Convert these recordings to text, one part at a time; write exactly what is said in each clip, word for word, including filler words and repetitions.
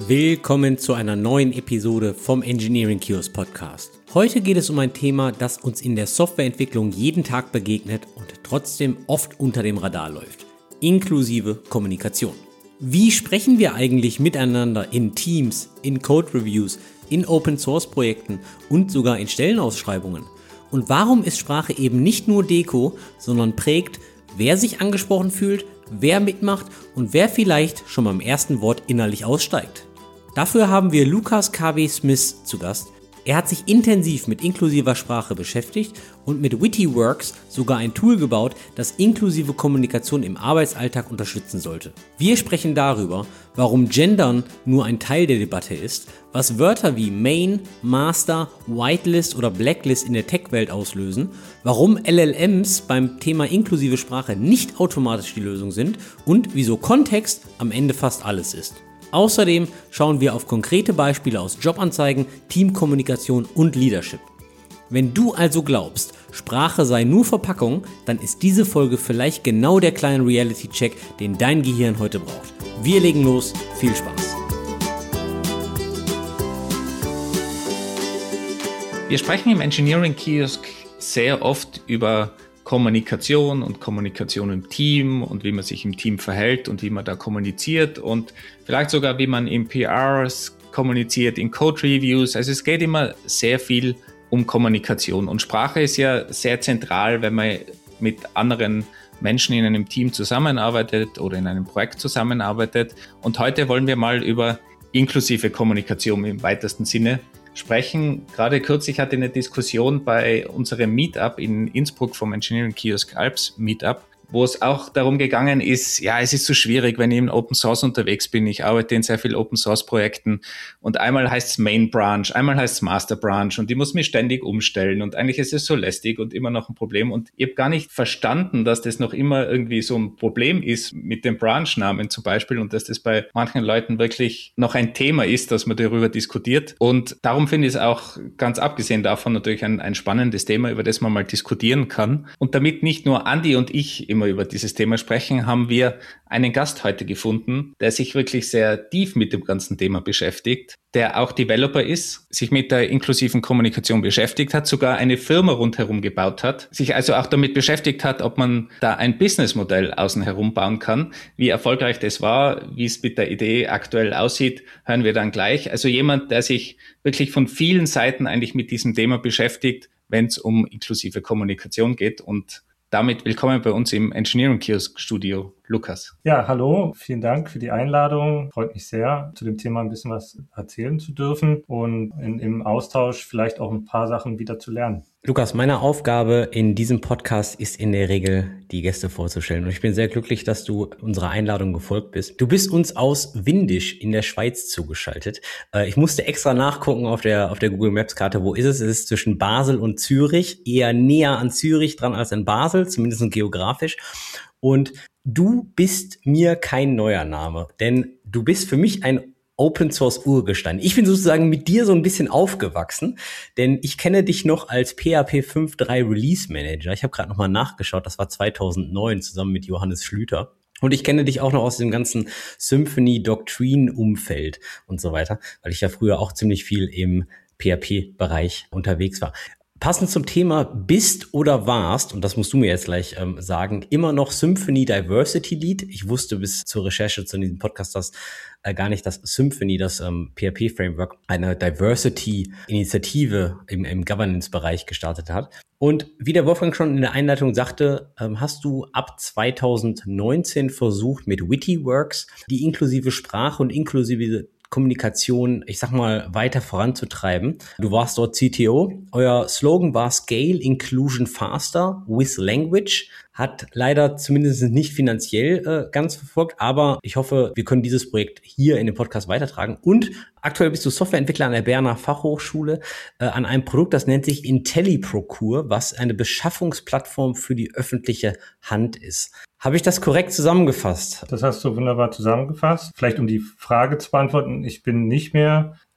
Willkommen zu einer neuen Episode vom Engineering Kiosk Podcast. Heute geht es um ein Thema, das uns in der Softwareentwicklung jeden Tag begegnet und trotzdem oft unter dem Radar läuft. Inklusive Kommunikation. Wie sprechen wir eigentlich miteinander in Teams, in Code-Reviews, in Open-Source-Projekten und sogar in Stellenausschreibungen? Und warum ist Sprache eben nicht nur Deko, sondern prägt, wer sich angesprochen fühlt, wer mitmacht und wer vielleicht schon beim ersten Wort innerlich aussteigt? Dafür haben wir Lukas K W. Smith zu Gast. Er hat sich intensiv mit inklusiver Sprache beschäftigt und mit Wittyworks sogar ein Tool gebaut, das inklusive Kommunikation im Arbeitsalltag unterstützen sollte. Wir sprechen darüber, warum Gendern nur ein Teil der Debatte ist, was Wörter wie Main, Master, Whitelist oder Blacklist in der Tech-Welt auslösen, warum L L Ms beim Thema inklusive Sprache nicht automatisch die Lösung sind und wieso Kontext am Ende fast alles ist. Außerdem schauen wir auf konkrete Beispiele aus Jobanzeigen, Teamkommunikation und Leadership. Wenn du also glaubst, Sprache sei nur Verpackung, dann ist diese Folge vielleicht genau der kleine Reality-Check, den dein Gehirn heute braucht. Wir legen los, viel Spaß! Wir sprechen im Engineering Kiosk sehr oft über Kommunikation und Kommunikation im Team und wie man sich im Team verhält und wie man da kommuniziert und vielleicht sogar wie man in P Rs kommuniziert, in Code-Reviews. Also es geht immer sehr viel um Kommunikation und Sprache ist ja sehr zentral, wenn man mit anderen Menschen in einem Team zusammenarbeitet oder in einem Projekt zusammenarbeitet. Und heute wollen wir mal über inklusive Kommunikation im weitesten Sinne sprechen. Gerade kürzlich hatte ich eine Diskussion bei unserem Meetup in Innsbruck vom Engineering Kiosk Alps Meetup, wo es auch darum gegangen ist, ja, es ist so schwierig, wenn ich in Open Source unterwegs bin. Ich arbeite in sehr vielen Open Source Projekten und einmal heißt es Main Branch, einmal heißt es Master Branch und ich muss mich ständig umstellen und eigentlich ist es so lästig und immer noch ein Problem und ich habe gar nicht verstanden, dass das noch immer irgendwie so ein Problem ist mit dem Branch-Namen zum Beispiel und dass das bei manchen Leuten wirklich noch ein Thema ist, dass man darüber diskutiert und darum finde ich es auch ganz abgesehen davon natürlich ein, ein spannendes Thema, über das man mal diskutieren kann und damit nicht nur Andi und ich im über dieses Thema sprechen, haben wir einen Gast heute gefunden, der sich wirklich sehr tief mit dem ganzen Thema beschäftigt, der auch Developer ist, sich mit der inklusiven Kommunikation beschäftigt hat, sogar eine Firma rundherum gebaut hat, sich also auch damit beschäftigt hat, ob man da ein Businessmodell außen herum bauen kann. Wie erfolgreich das war, wie es mit der Idee aktuell aussieht, hören wir dann gleich. Also jemand, der sich wirklich von vielen Seiten eigentlich mit diesem Thema beschäftigt, wenn es um inklusive Kommunikation geht und damit willkommen bei uns im Engineering Kiosk Studio, Lukas. Ja, hallo, vielen Dank für die Einladung. Freut mich sehr, zu dem Thema ein bisschen was erzählen zu dürfen und in, im Austausch vielleicht auch ein paar Sachen wieder zu lernen. Lukas, meine Aufgabe in diesem Podcast ist in der Regel, die Gäste vorzustellen. Und ich bin sehr glücklich, dass du unserer Einladung gefolgt bist. Du bist uns aus Windisch in der Schweiz zugeschaltet. Ich musste extra nachgucken auf der, auf der Google Maps Karte. Wo ist es? Es ist zwischen Basel und Zürich. Eher näher an Zürich dran als an Basel, zumindest geografisch. Und du bist mir kein neuer Name, denn du bist für mich ein Open Source Urgestein. Ich bin sozusagen mit dir so ein bisschen aufgewachsen, denn ich kenne dich noch als P H P fünf Punkt drei Release Manager. Ich habe gerade nochmal nachgeschaut, das war zweitausendneun zusammen mit Johannes Schlüter. Und ich kenne dich auch noch aus dem ganzen Symfony-Doctrine-Umfeld und so weiter, weil ich ja früher auch ziemlich viel im P H P-Bereich unterwegs war. Passend zum Thema bist oder warst, und das musst du mir jetzt gleich ähm, sagen, immer noch Symfony Diversity Lead. Ich wusste bis zur Recherche zu diesem Podcast das, äh, gar nicht, dass Symfony, das ähm, P H P-Framework, eine Diversity-Initiative im, im Governance-Bereich gestartet hat. Und wie der Wolfgang schon in der Einleitung sagte, ähm, hast du ab zweitausendneunzehn versucht, mit Wittyworks die inklusive Sprache und inklusive Kommunikation, ich sag mal, weiter voranzutreiben. Du warst dort C T O. Euer Slogan war Scale Inclusion Faster with Language. Hat leider zumindest nicht finanziell äh, ganz verfolgt, aber ich hoffe, wir können dieses Projekt hier in dem Podcast weitertragen. Und aktuell bist du Softwareentwickler an der Berner Fachhochschule äh, an einem Produkt, das nennt sich IntelliProcure, was eine Beschaffungsplattform für die öffentliche Hand ist. Habe ich das korrekt zusammengefasst? Das hast du wunderbar zusammengefasst. Vielleicht um die Frage zu beantworten, ich bin nicht mehr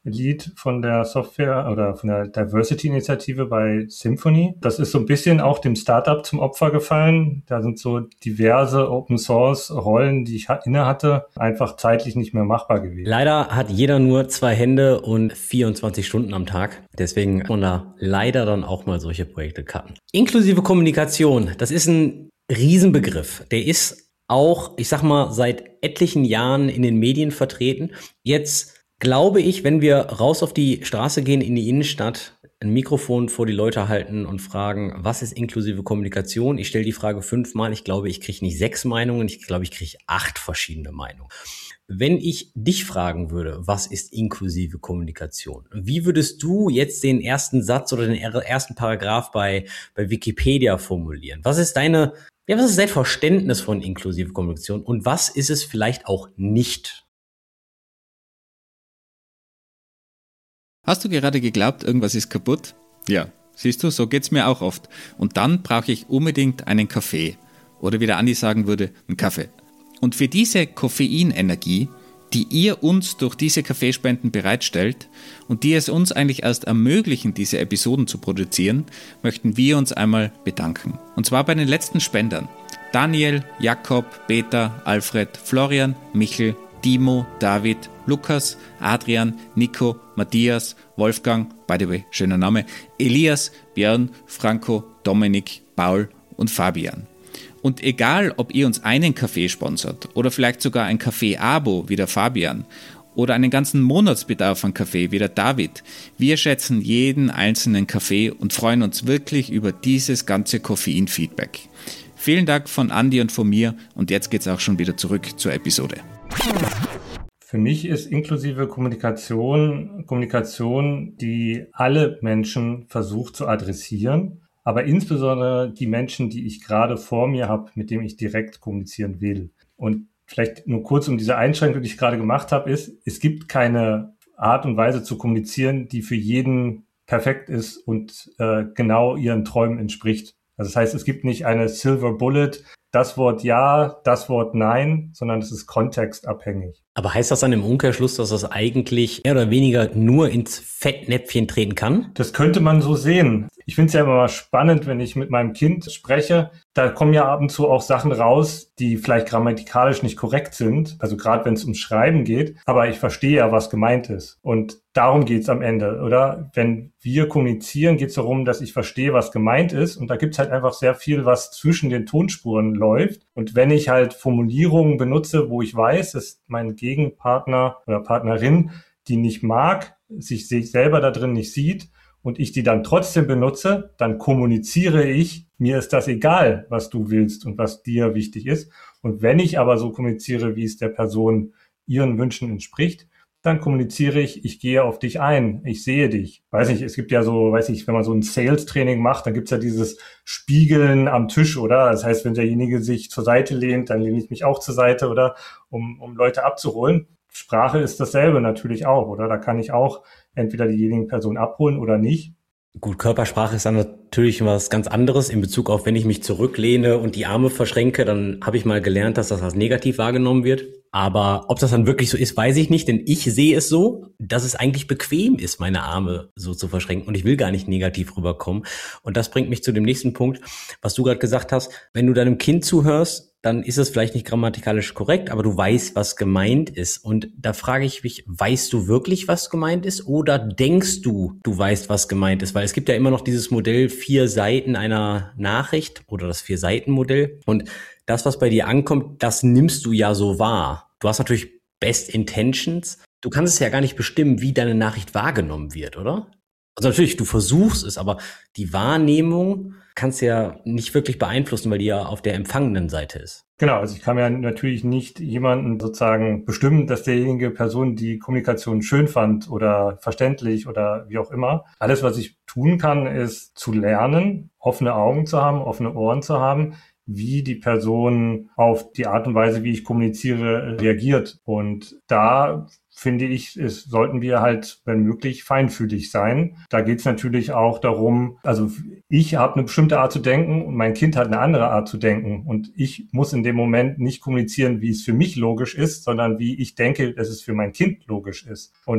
Lead von der Software oder von der Diversity-Initiative bei Symphony. Das ist so ein bisschen auch dem Startup zum Opfer gefallen. Da sind so diverse Open-Source-Rollen, die ich inne hatte, einfach zeitlich nicht mehr machbar gewesen. Leider hat jeder nur zwei Hände und vierundzwanzig Stunden am Tag. Deswegen muss man da leider dann auch mal solche Projekte cutten. Inklusive Kommunikation, das ist ein Riesenbegriff. Der ist auch, ich sag mal, seit etlichen Jahren in den Medien vertreten. Jetzt glaube ich, wenn wir raus auf die Straße gehen, in die Innenstadt, ein Mikrofon vor die Leute halten und fragen, was ist inklusive Kommunikation? Ich stelle die Frage fünfmal. Ich glaube, ich kriege nicht sechs Meinungen. Ich glaube, ich kriege acht verschiedene Meinungen. Wenn ich dich fragen würde, was ist inklusive Kommunikation? Wie würdest du jetzt den ersten Satz oder den ersten Paragraph bei, bei Wikipedia formulieren? Was ist deine, ja, was ist dein Verständnis von inklusive Kommunikation und was ist es vielleicht auch nicht? Hast du gerade geglaubt, irgendwas ist kaputt? Ja, siehst du, so geht's mir auch oft. Und dann brauche ich unbedingt einen Kaffee. Oder wie der Andi sagen würde, einen Kaffee. Und für diese Koffeinenergie, die ihr uns durch diese Kaffeespenden bereitstellt und die es uns eigentlich erst ermöglichen, diese Episoden zu produzieren, möchten wir uns einmal bedanken. Und zwar bei den letzten Spendern. Daniel, Jakob, Peter, Alfred, Florian, Michel, Timo, David, Lukas, Adrian, Nico, Matthias, Wolfgang, by the way, schöner Name, Elias, Björn, Franco, Dominik, Paul und Fabian. Und egal, ob ihr uns einen Kaffee sponsert oder vielleicht sogar ein Kaffee-Abo wie der Fabian oder einen ganzen Monatsbedarf an Kaffee wie der David, wir schätzen jeden einzelnen Kaffee und freuen uns wirklich über dieses ganze Koffein-Feedback. Vielen Dank von Andi und von mir und jetzt geht's auch schon wieder zurück zur Episode. Für mich ist inklusive Kommunikation Kommunikation, die alle Menschen versucht zu adressieren, aber insbesondere die Menschen, die ich gerade vor mir habe, mit denen ich direkt kommunizieren will. Und vielleicht nur kurz um diese Einschränkung, die ich gerade gemacht habe, ist, es gibt keine Art und Weise zu kommunizieren, die für jeden perfekt ist und äh, genau ihren Träumen entspricht. Also das heißt, es gibt nicht eine Silver Bullet, das Wort ja, das Wort nein, sondern es ist kontextabhängig. Aber heißt das dann im Umkehrschluss, dass das eigentlich mehr oder weniger nur ins Fettnäpfchen treten kann? Das könnte man so sehen. Ich finde es ja immer mal spannend, wenn ich mit meinem Kind spreche. Da kommen ja ab und zu auch Sachen raus, die vielleicht grammatikalisch nicht korrekt sind. Also gerade wenn es um Schreiben geht. Aber ich verstehe ja, was gemeint ist. Und darum geht es am Ende, oder? Wenn wir kommunizieren, geht es darum, dass ich verstehe, was gemeint ist. Und da gibt es halt einfach sehr viel, was zwischen den Tonspuren läuft. Und wenn ich halt Formulierungen benutze, wo ich weiß, dass mein Gegenpartner oder Partnerin die nicht mag, sich selber da drin nicht sieht, und ich die dann trotzdem benutze, dann kommuniziere ich, mir ist das egal, was du willst und was dir wichtig ist. Und wenn ich aber so kommuniziere, wie es der Person ihren Wünschen entspricht, dann kommuniziere ich, ich gehe auf dich ein, ich sehe dich. Weiß nicht, es gibt ja so, weiß ich, wenn man so ein Sales-Training macht, dann gibt's ja dieses Spiegeln am Tisch, oder? Das heißt, wenn derjenige sich zur Seite lehnt, dann lehne ich mich auch zur Seite, oder? Um, um Leute abzuholen. Sprache ist dasselbe natürlich auch, oder? Da kann ich auch entweder diejenige Person abholen oder nicht. Gut, Körpersprache ist dann natürlich was ganz anderes in Bezug auf, wenn ich mich zurücklehne und die Arme verschränke, dann habe ich mal gelernt, dass das als negativ wahrgenommen wird. Aber ob das dann wirklich so ist, weiß ich nicht, denn ich sehe es so, dass es eigentlich bequem ist, meine Arme so zu verschränken und ich will gar nicht negativ rüberkommen. Und das bringt mich zu dem nächsten Punkt, was du gerade gesagt hast. Wenn du deinem Kind zuhörst, dann ist es vielleicht nicht grammatikalisch korrekt, aber du weißt, was gemeint ist. Und da frage ich mich, weißt du wirklich, was gemeint ist? Oder denkst du, du weißt, was gemeint ist? Weil es gibt ja immer noch dieses Modell vier Seiten einer Nachricht oder das Vier-Seiten-Modell. Und das, was bei dir ankommt, das nimmst du ja so wahr. Du hast natürlich Best Intentions. Du kannst es ja gar nicht bestimmen, wie deine Nachricht wahrgenommen wird, oder? Also natürlich, du versuchst es, aber die Wahrnehmung kannst du ja nicht wirklich beeinflussen, weil die ja auf der empfangenen Seite ist. Genau, also ich kann ja natürlich nicht jemanden sozusagen bestimmen, dass derjenige Person die Kommunikation schön fand oder verständlich oder wie auch immer. Alles, was ich tun kann, ist zu lernen, offene Augen zu haben, offene Ohren zu haben, wie die Person auf die Art und Weise, wie ich kommuniziere, reagiert. Und da finde ich, es sollten wir halt, wenn möglich, feinfühlig sein. Da geht es natürlich auch darum, also ich habe eine bestimmte Art zu denken und mein Kind hat eine andere Art zu denken. Und ich muss in dem Moment nicht kommunizieren, wie es für mich logisch ist, sondern wie ich denke, dass es für mein Kind logisch ist. Und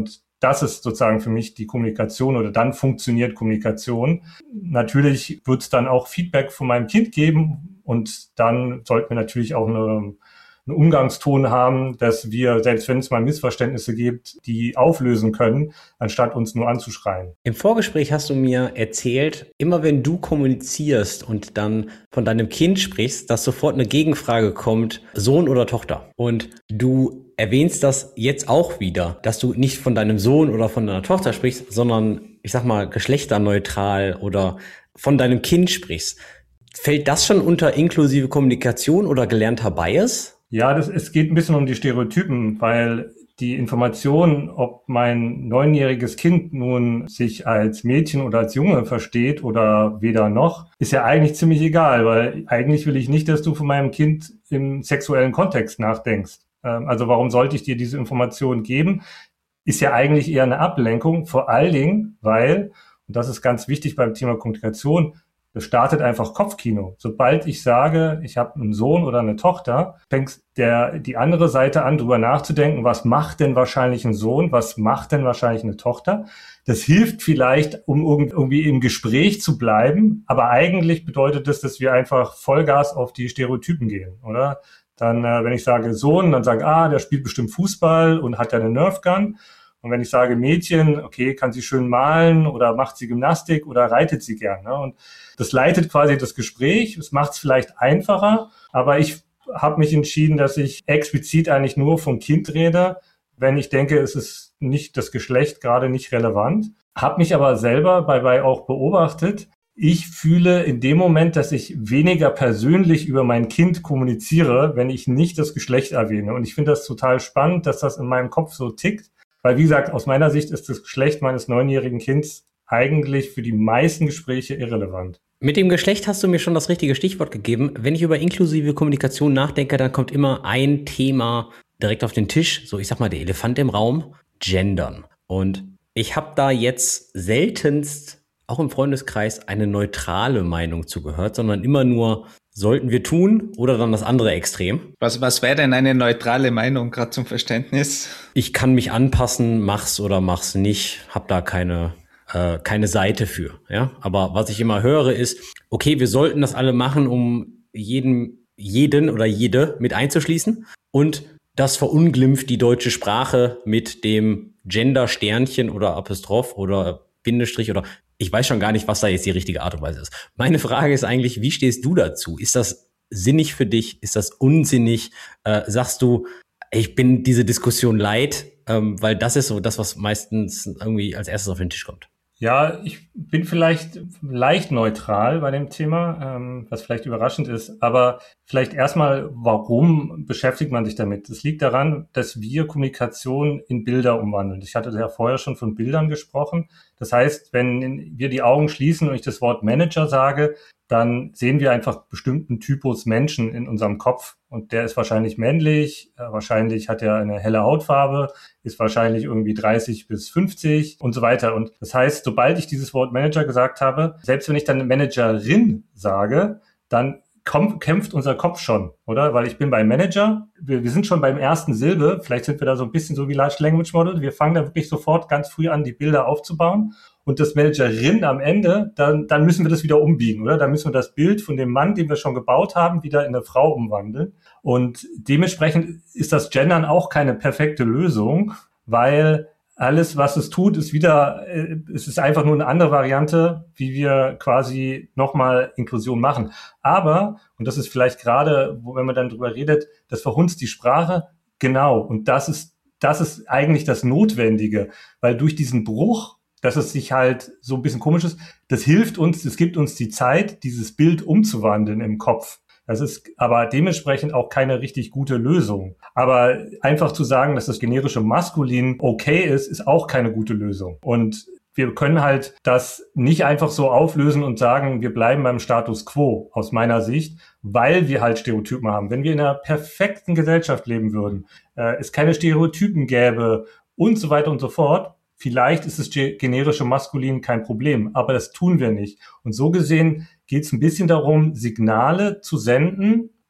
das ist sozusagen für mich die Kommunikation oder dann funktioniert Kommunikation. Natürlich wird es dann auch Feedback von meinem Kind geben und dann sollten wir natürlich auch eine einen Umgangston haben, dass wir, selbst wenn es mal Missverständnisse gibt, die auflösen können, anstatt uns nur anzuschreien. Im Vorgespräch hast du mir erzählt, immer wenn du kommunizierst und dann von deinem Kind sprichst, dass sofort eine Gegenfrage kommt, Sohn oder Tochter. Und du erwähnst das jetzt auch wieder, dass du nicht von deinem Sohn oder von deiner Tochter sprichst, sondern, ich sag mal, geschlechterneutral oder von deinem Kind sprichst. Fällt das schon unter inklusive Kommunikation oder gelernter Bias? Ja, das, es geht ein bisschen um die Stereotypen, weil die Information, ob mein neunjähriges Kind nun sich als Mädchen oder als Junge versteht oder weder noch, ist ja eigentlich ziemlich egal, weil eigentlich will ich nicht, dass du von meinem Kind im sexuellen Kontext nachdenkst. Also warum sollte ich dir diese Information geben? Ist ja eigentlich eher eine Ablenkung, vor allen Dingen, weil, und das ist ganz wichtig beim Thema Kommunikation, das startet einfach Kopfkino. Sobald ich sage, ich habe einen Sohn oder eine Tochter, fängt der die andere Seite an, drüber nachzudenken, was macht denn wahrscheinlich ein Sohn, was macht denn wahrscheinlich eine Tochter. Das hilft vielleicht, um irgendwie im Gespräch zu bleiben, aber eigentlich bedeutet das, dass wir einfach Vollgas auf die Stereotypen gehen, oder? Dann, äh, wenn ich sage Sohn, dann sagen, ah, der spielt bestimmt Fußball und hat ja eine Nerfgun. Und wenn ich sage Mädchen, okay, kann sie schön malen oder macht sie Gymnastik oder reitet sie gern. Ne? Und das leitet quasi das Gespräch, es macht es vielleicht einfacher, aber ich habe mich entschieden, dass ich explizit eigentlich nur vom Kind rede, wenn ich denke, es ist nicht das Geschlecht gerade nicht relevant. Habe mich aber selber dabei auch beobachtet, ich fühle in dem Moment, dass ich weniger persönlich über mein Kind kommuniziere, wenn ich nicht das Geschlecht erwähne. Und ich finde das total spannend, dass das in meinem Kopf so tickt. Weil, wie gesagt, aus meiner Sicht ist das Geschlecht meines neunjährigen Kindes eigentlich für die meisten Gespräche irrelevant. Mit dem Geschlecht hast du mir schon das richtige Stichwort gegeben. Wenn ich über inklusive Kommunikation nachdenke, dann kommt immer ein Thema direkt auf den Tisch. So, ich sag mal, der Elefant im Raum, Gendern. Und ich habe da jetzt seltenst, auch im Freundeskreis, eine neutrale Meinung zugehört, sondern immer nur, sollten wir tun oder dann das andere Extrem. Was, was wäre denn eine neutrale Meinung, gerade zum Verständnis? Ich kann mich anpassen, mach's oder mach's nicht, hab da keine äh, keine Seite für. Ja, aber was ich immer höre ist, okay, wir sollten das alle machen, um jeden, jeden oder jede mit einzuschließen. Und das verunglimpft die deutsche Sprache mit dem Gender-Sternchen oder Apostroph oder Bindestrich oder ich weiß schon gar nicht, was da jetzt die richtige Art und Weise ist. Meine Frage ist eigentlich, wie stehst du dazu? Ist das sinnig für dich? Ist das unsinnig? Äh, sagst du, ich bin diese Diskussion leid? Ähm, weil das ist so das, was meistens irgendwie als erstes auf den Tisch kommt. Ja, ich bin vielleicht leicht neutral bei dem Thema, ähm, was vielleicht überraschend ist. Aber vielleicht erstmal, warum beschäftigt man sich damit? Es liegt daran, dass wir Kommunikation in Bilder umwandeln. Ich hatte ja vorher schon von Bildern gesprochen. Das heißt, wenn wir die Augen schließen und ich das Wort Manager sage, dann sehen wir einfach bestimmten Typus Menschen in unserem Kopf. Und der ist wahrscheinlich männlich, äh, wahrscheinlich hat er eine helle Hautfarbe, ist wahrscheinlich irgendwie dreißig bis fünfzig und so weiter. Und das heißt, sobald ich dieses Wort Manager gesagt habe, selbst wenn ich dann Managerin sage, dann kommt, kämpft unser Kopf schon, oder? Weil ich bin beim Manager, wir, wir sind schon beim ersten Silbe, vielleicht sind wir da so ein bisschen so wie Large Language Model, wir fangen da wirklich sofort ganz früh an, die Bilder aufzubauen. Und das Managerin am Ende, dann, dann müssen wir das wieder umbiegen, oder? Dann müssen wir das Bild von dem Mann, den wir schon gebaut haben, wieder in eine Frau umwandeln. Und dementsprechend ist das Gendern auch keine perfekte Lösung, weil alles, was es tut, ist wieder, es ist einfach nur eine andere Variante, wie wir quasi nochmal Inklusion machen. Aber, und das ist vielleicht gerade, wo, wenn man dann drüber redet, das verhunzt die Sprache, genau. Und das ist, das ist eigentlich das Notwendige, weil durch diesen Bruch, dass es sich halt so ein bisschen komisch ist, das hilft uns, es gibt uns die Zeit, dieses Bild umzuwandeln im Kopf. Das ist aber dementsprechend auch keine richtig gute Lösung. Aber einfach zu sagen, dass das generische Maskulin okay ist, ist auch keine gute Lösung. Und wir können halt das nicht einfach so auflösen und sagen, wir bleiben beim Status quo, aus meiner Sicht, weil wir halt Stereotypen haben. Wenn wir in einer perfekten Gesellschaft leben würden, äh, es keine Stereotypen gäbe und so weiter und so fort, vielleicht ist das generische Maskulin kein Problem, aber das tun wir nicht. Und so gesehen geht es ein bisschen darum, Signale zu senden,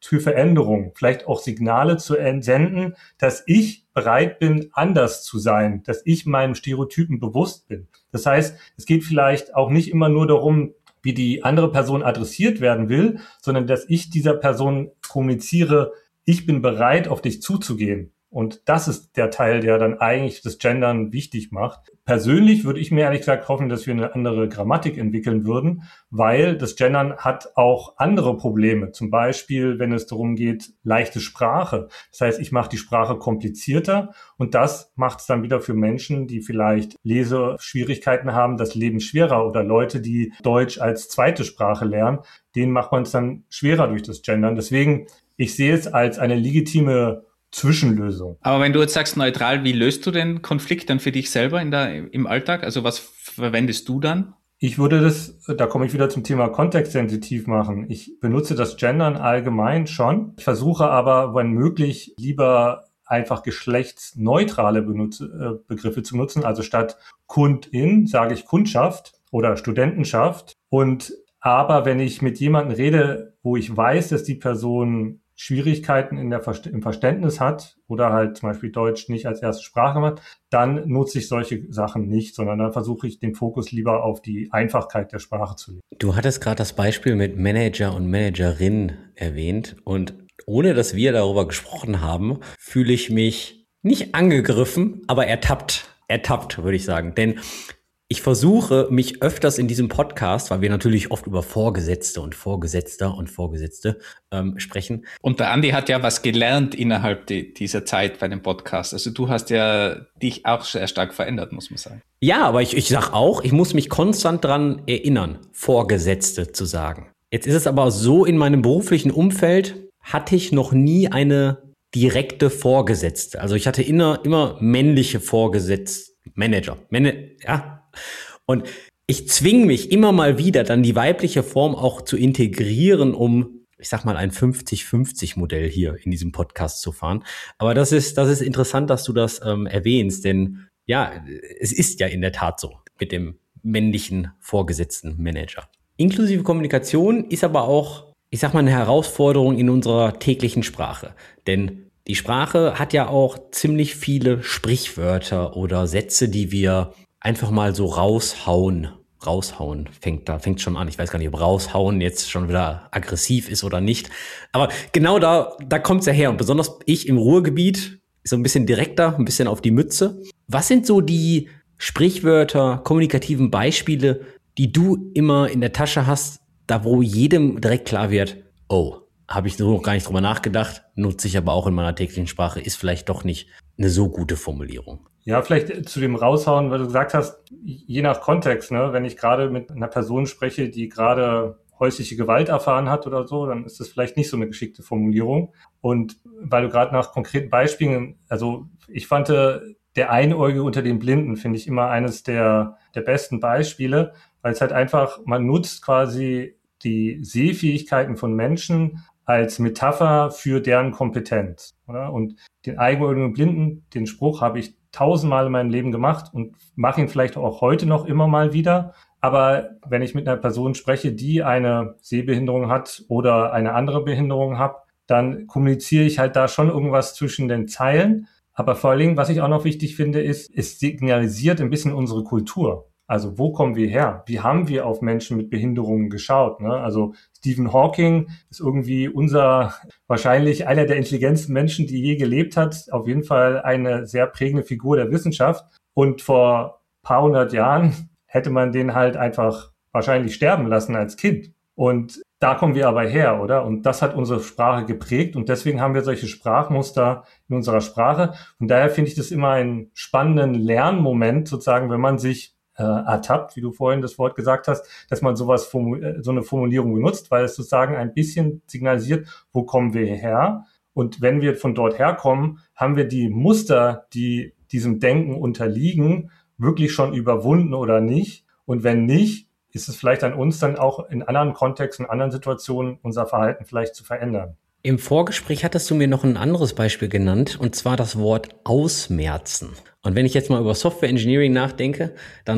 für Veränderung, vielleicht auch Signale zu entsenden, dass ich bereit bin, anders zu sein, dass ich meinem Stereotypen bewusst bin. Das heißt, es geht vielleicht auch nicht immer nur darum, wie die andere Person adressiert werden will, sondern dass ich dieser Person kommuniziere, ich bin bereit, auf dich zuzugehen. Und das ist der Teil, der dann eigentlich das Gendern wichtig macht. Persönlich würde ich mir ehrlich gesagt hoffen, dass wir eine andere Grammatik entwickeln würden, weil das Gendern hat auch andere Probleme. Zum Beispiel, wenn es darum geht, leichte Sprache. Das heißt, ich mache die Sprache komplizierter und das macht es dann wieder für Menschen, die vielleicht Leseschwierigkeiten haben, das Leben schwerer oder Leute, die Deutsch als zweite Sprache lernen, denen macht man es dann schwerer durch das Gendern. Deswegen, ich sehe es als eine legitime Zwischenlösung. Aber wenn du jetzt sagst neutral, wie löst du den Konflikt dann für dich selber in der, im Alltag? Also was verwendest du dann? Ich würde das, da komme ich wieder zum Thema kontextsensitiv machen. Ich benutze das Gendern allgemein schon. Ich versuche aber, wenn möglich, lieber einfach geschlechtsneutrale benutze, äh, Begriffe zu nutzen. Also statt Kundin sage ich Kundschaft oder Studentenschaft. Und aber wenn ich mit jemandem rede, wo ich weiß, dass die Person Schwierigkeiten in der Verst- im Verständnis hat oder halt zum Beispiel Deutsch nicht als erste Sprache macht, dann nutze ich solche Sachen nicht, sondern dann versuche ich den Fokus lieber auf die Einfachkeit der Sprache zu legen. Du hattest gerade das Beispiel mit Manager und Managerin erwähnt und ohne dass wir darüber gesprochen haben, fühle ich mich nicht angegriffen, aber ertappt, ertappt würde ich sagen, denn ich versuche mich öfters in diesem Podcast, weil wir natürlich oft über Vorgesetzte und Vorgesetzter und Vorgesetzte ähm, sprechen. Und der Andi hat ja was gelernt innerhalb die, dieser Zeit bei dem Podcast. Also du hast ja dich auch sehr stark verändert, muss man sagen. Ja, aber ich, ich sag auch, ich muss mich konstant dran erinnern, Vorgesetzte zu sagen. Jetzt ist es aber so, in meinem beruflichen Umfeld hatte ich noch nie eine direkte Vorgesetzte. Also ich hatte immer, immer männliche Vorgesetzte, Manager, Man- ja. Und ich zwinge mich immer mal wieder, dann die weibliche Form auch zu integrieren, um, ich sag mal, ein fünfzig fünfzig Modell hier in diesem Podcast zu fahren. Aber das ist, das ist interessant, dass du das ähm, erwähnst, denn ja, es ist ja in der Tat so mit dem männlichen vorgesetzten Manager. Inklusive Kommunikation ist aber auch, ich sag mal, eine Herausforderung in unserer täglichen Sprache. Denn die Sprache hat ja auch ziemlich viele Sprichwörter oder Sätze, die wir einfach mal so raushauen. Raushauen fängt da, fängt schon an. Ich weiß gar nicht, ob raushauen jetzt schon wieder aggressiv ist oder nicht. Aber genau da, da kommt's ja her. Und besonders ich im Ruhrgebiet, so ein bisschen direkter, ein bisschen auf die Mütze. Was sind so die Sprichwörter, kommunikativen Beispiele, die du immer in der Tasche hast, da wo jedem direkt klar wird, oh, habe ich so noch gar nicht drüber nachgedacht, nutze ich aber auch in meiner täglichen Sprache, ist vielleicht doch nicht eine so gute Formulierung. Ja, vielleicht zu dem Raushauen, weil du gesagt hast, je nach Kontext, ne, wenn ich gerade mit einer Person spreche, die gerade häusliche Gewalt erfahren hat oder so, dann ist das vielleicht nicht so eine geschickte Formulierung. Und weil du gerade nach konkreten Beispielen, also ich fand der Einäugige unter den Blinden, finde ich immer eines der, der besten Beispiele, weil es halt einfach, man nutzt quasi die Sehfähigkeiten von Menschen als Metapher für deren Kompetenz, oder? Und den Einäugigen und Blinden, den Spruch habe ich tausendmal in meinem Leben gemacht und mache ihn vielleicht auch heute noch immer mal wieder. Aber wenn ich mit einer Person spreche, die eine Sehbehinderung hat oder eine andere Behinderung hat, dann kommuniziere ich halt da schon irgendwas zwischen den Zeilen. Aber vor allen Dingen, was ich auch noch wichtig finde, ist, es signalisiert ein bisschen unsere Kultur. Also wo kommen wir her? Wie haben wir auf Menschen mit Behinderungen geschaut? Ne? Also Stephen Hawking ist irgendwie unser, wahrscheinlich einer der intelligentesten Menschen, die je gelebt hat. Auf jeden Fall eine sehr prägende Figur der Wissenschaft. Und vor paar hundert Jahren hätte man den halt einfach wahrscheinlich sterben lassen als Kind. Und da kommen wir aber her, oder? Und das hat unsere Sprache geprägt. Und deswegen haben wir solche Sprachmuster in unserer Sprache. Und daher finde ich das immer einen spannenden Lernmoment, sozusagen, wenn man sich Äh, ertappt, wie du vorhin das Wort gesagt hast, dass man sowas formu- so eine Formulierung benutzt, weil es sozusagen ein bisschen signalisiert, wo kommen wir her? Und wenn wir von dort herkommen, haben wir die Muster, die diesem Denken unterliegen, wirklich schon überwunden oder nicht? Und wenn nicht, ist es vielleicht an uns dann auch in anderen Kontexten, in anderen Situationen unser Verhalten vielleicht zu verändern. Im Vorgespräch hattest du mir noch ein anderes Beispiel genannt, und zwar das Wort ausmerzen. Und wenn ich jetzt mal über Software Engineering nachdenke, dann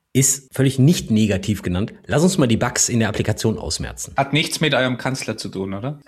ist völlig nicht negativ genannt. Lass uns mal die Bugs in der Applikation ausmerzen. Hat nichts mit eurem Kanzler zu tun, oder?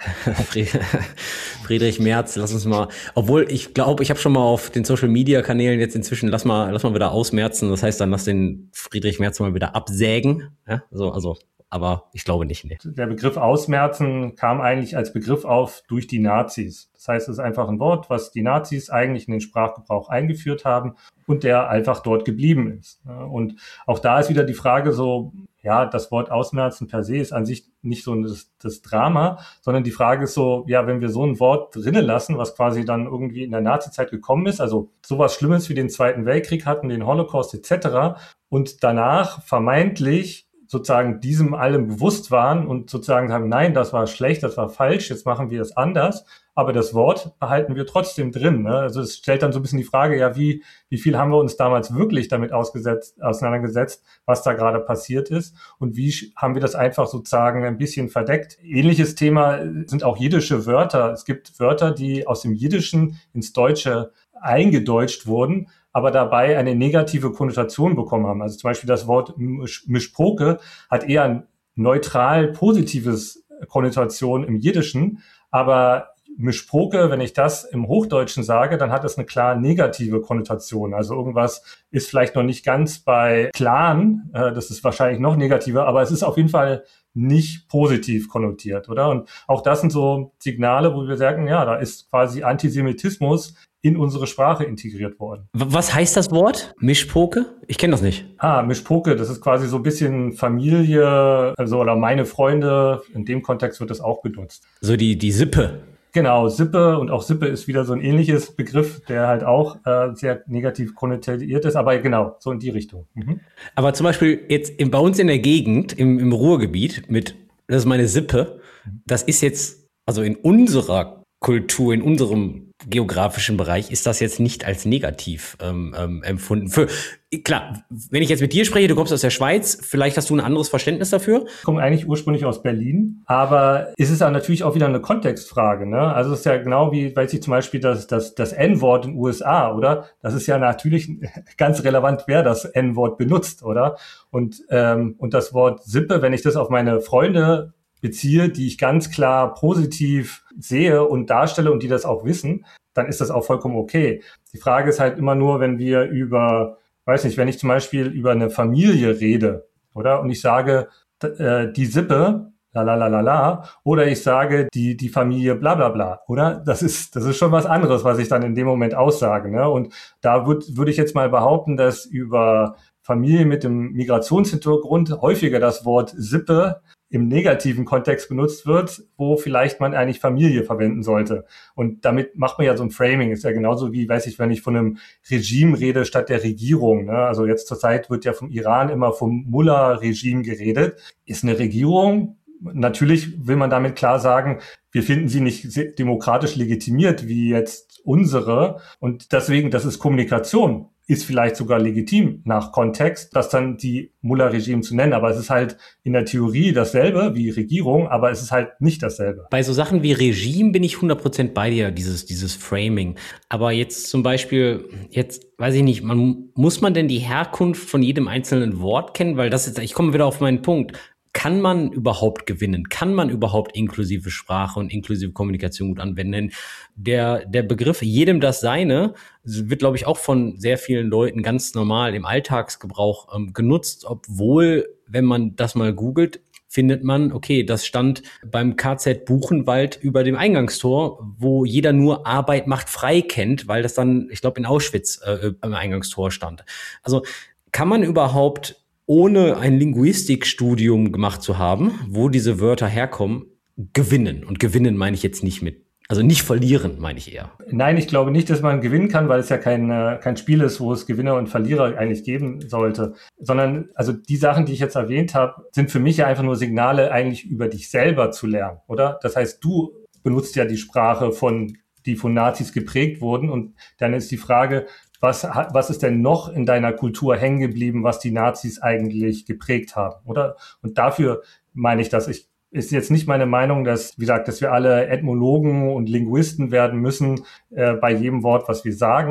Friedrich Merz, lass uns mal, obwohl ich glaube, ich habe schon mal auf den Social-Media-Kanälen jetzt inzwischen, lass mal, lass mal wieder ausmerzen. Das heißt dann, lass den Friedrich Merz mal wieder absägen. Ja, so, also, aber ich glaube nicht. Nee. Der Begriff ausmerzen kam eigentlich als Begriff auf durch die Nazis. Das heißt, es ist einfach ein Wort, was die Nazis eigentlich in den Sprachgebrauch eingeführt haben und der einfach dort geblieben ist. Und auch da ist wieder die Frage so, ja, das Wort ausmerzen per se ist an sich nicht so das, das Drama, sondern die Frage ist so, ja, wenn wir so ein Wort drinnen lassen, was quasi dann irgendwie in der Nazizeit gekommen ist, also sowas Schlimmes wie den Zweiten Weltkrieg hatten, den Holocaust et cetera und danach vermeintlich sozusagen diesem allem bewusst waren und sozusagen sagen, nein, das war schlecht, das war falsch, jetzt machen wir es anders. Aber das Wort behalten wir trotzdem drin. Ne? Also es stellt dann so ein bisschen die Frage, ja, wie wie viel haben wir uns damals wirklich damit ausgesetzt, auseinandergesetzt, was da gerade passiert ist und wie haben wir das einfach sozusagen ein bisschen verdeckt. Ähnliches Thema sind auch jiddische Wörter. Es gibt Wörter, die aus dem Jiddischen ins Deutsche eingedeutscht wurden, aber dabei eine negative Konnotation bekommen haben. Also zum Beispiel das Wort Mischpoke hat eher ein neutral positives Konnotation im Jiddischen, aber Mischpoke, wenn ich das im Hochdeutschen sage, dann hat es eine klar negative Konnotation. Also irgendwas ist vielleicht noch nicht ganz bei Clan, äh, das ist wahrscheinlich noch negativer, aber es ist auf jeden Fall nicht positiv konnotiert, oder? Und auch das sind so Signale, wo wir sagen, ja, da ist quasi Antisemitismus in unsere Sprache integriert worden. Was heißt das Wort? Mischpoke? Ich kenne das nicht. Ah, Mischpoke, das ist quasi so ein bisschen Familie, also oder meine Freunde. In dem Kontext wird das auch benutzt. So die, die Sippe. Genau, Sippe, und auch Sippe ist wieder so ein ähnliches Begriff, der halt auch äh, sehr negativ konnotiert ist, aber genau, so in die Richtung. Mhm. Aber zum Beispiel jetzt in, bei uns in der Gegend, im, im Ruhrgebiet, mit, das ist meine Sippe, das ist jetzt, also in unserer Kultur, in unserem geografischen Bereich ist das jetzt nicht als negativ ähm, ähm, empfunden. Für, klar, wenn ich jetzt mit dir spreche, du kommst aus der Schweiz, vielleicht hast du ein anderes Verständnis dafür? Ich komme eigentlich ursprünglich aus Berlin, aber es ist dann natürlich auch wieder eine Kontextfrage, ne? Also es ist ja genau wie, weiß ich zum Beispiel, das, das, das En-Wort in den U S A, oder? Das ist ja natürlich ganz relevant, wer das En-Wort benutzt, oder? Und, ähm, und das Wort Sippe, wenn ich das auf meine Freunde beziehe, die ich ganz klar positiv sehe und darstelle und die das auch wissen, dann ist das auch vollkommen okay. Die Frage ist halt immer nur, wenn wir über, weiß nicht, wenn ich zum Beispiel über eine Familie rede, oder? Und ich sage, äh, die Sippe, la la la la la, oder ich sage, die die Familie bla bla bla, oder? Das ist das ist schon was anderes, was ich dann in dem Moment aussage, ne? Und da würde würde ich jetzt mal behaupten, dass über Familie mit dem Migrationshintergrund häufiger das Wort Sippe im negativen Kontext benutzt wird, wo vielleicht man eigentlich Familie verwenden sollte. Und damit macht man ja so ein Framing. Ist ja genauso wie, weiß ich, wenn ich von einem Regime rede statt der Regierung. Ne? Also jetzt zur Zeit wird ja vom Iran immer vom Mullah-Regime geredet. Ist eine Regierung, natürlich will man damit klar sagen, wir finden sie nicht demokratisch legitimiert wie jetzt unsere. Und deswegen, das ist Kommunikation. Ist vielleicht sogar legitim nach Kontext, das dann die Mullah-Regime zu nennen. Aber es ist halt in der Theorie dasselbe wie Regierung, aber es ist halt nicht dasselbe. Bei so Sachen wie Regime bin ich hundert Prozent bei dir, dieses, dieses Framing. Aber jetzt zum Beispiel, jetzt weiß ich nicht, man, muss man denn die Herkunft von jedem einzelnen Wort kennen? Weil das jetzt, ich komme wieder auf meinen Punkt. Kann man überhaupt gewinnen? Kann man überhaupt inklusive Sprache und inklusive Kommunikation gut anwenden? Der, der Begriff jedem das Seine wird, glaube ich, auch von sehr vielen Leuten ganz normal im Alltagsgebrauch ähm, genutzt, obwohl, wenn man das mal googelt, findet man, okay, das stand beim K Z Buchenwald über dem Eingangstor, wo jeder nur Arbeit macht frei kennt, weil das dann, ich glaube, in Auschwitz äh, am Eingangstor stand. Also kann man überhaupt, ohne ein Linguistikstudium gemacht zu haben, wo diese Wörter herkommen, gewinnen? Und gewinnen meine ich jetzt nicht mit, also nicht verlieren, meine ich eher. Nein, ich glaube nicht, dass man gewinnen kann, weil es ja kein, äh, kein Spiel ist, wo es Gewinner und Verlierer eigentlich geben sollte. Sondern, also die Sachen, die ich jetzt erwähnt habe, sind für mich ja einfach nur Signale, eigentlich über dich selber zu lernen, oder? Das heißt, du benutzt ja die Sprache von, die von Nazis geprägt wurden. Und dann ist die Frage, Was, was ist denn noch in deiner Kultur hängen geblieben, was die Nazis eigentlich geprägt haben, oder? Und dafür meine ich das. Ich, ist jetzt nicht meine Meinung, dass, wie gesagt, dass wir alle Ethnologen und Linguisten werden müssen äh, bei jedem Wort, was wir sagen.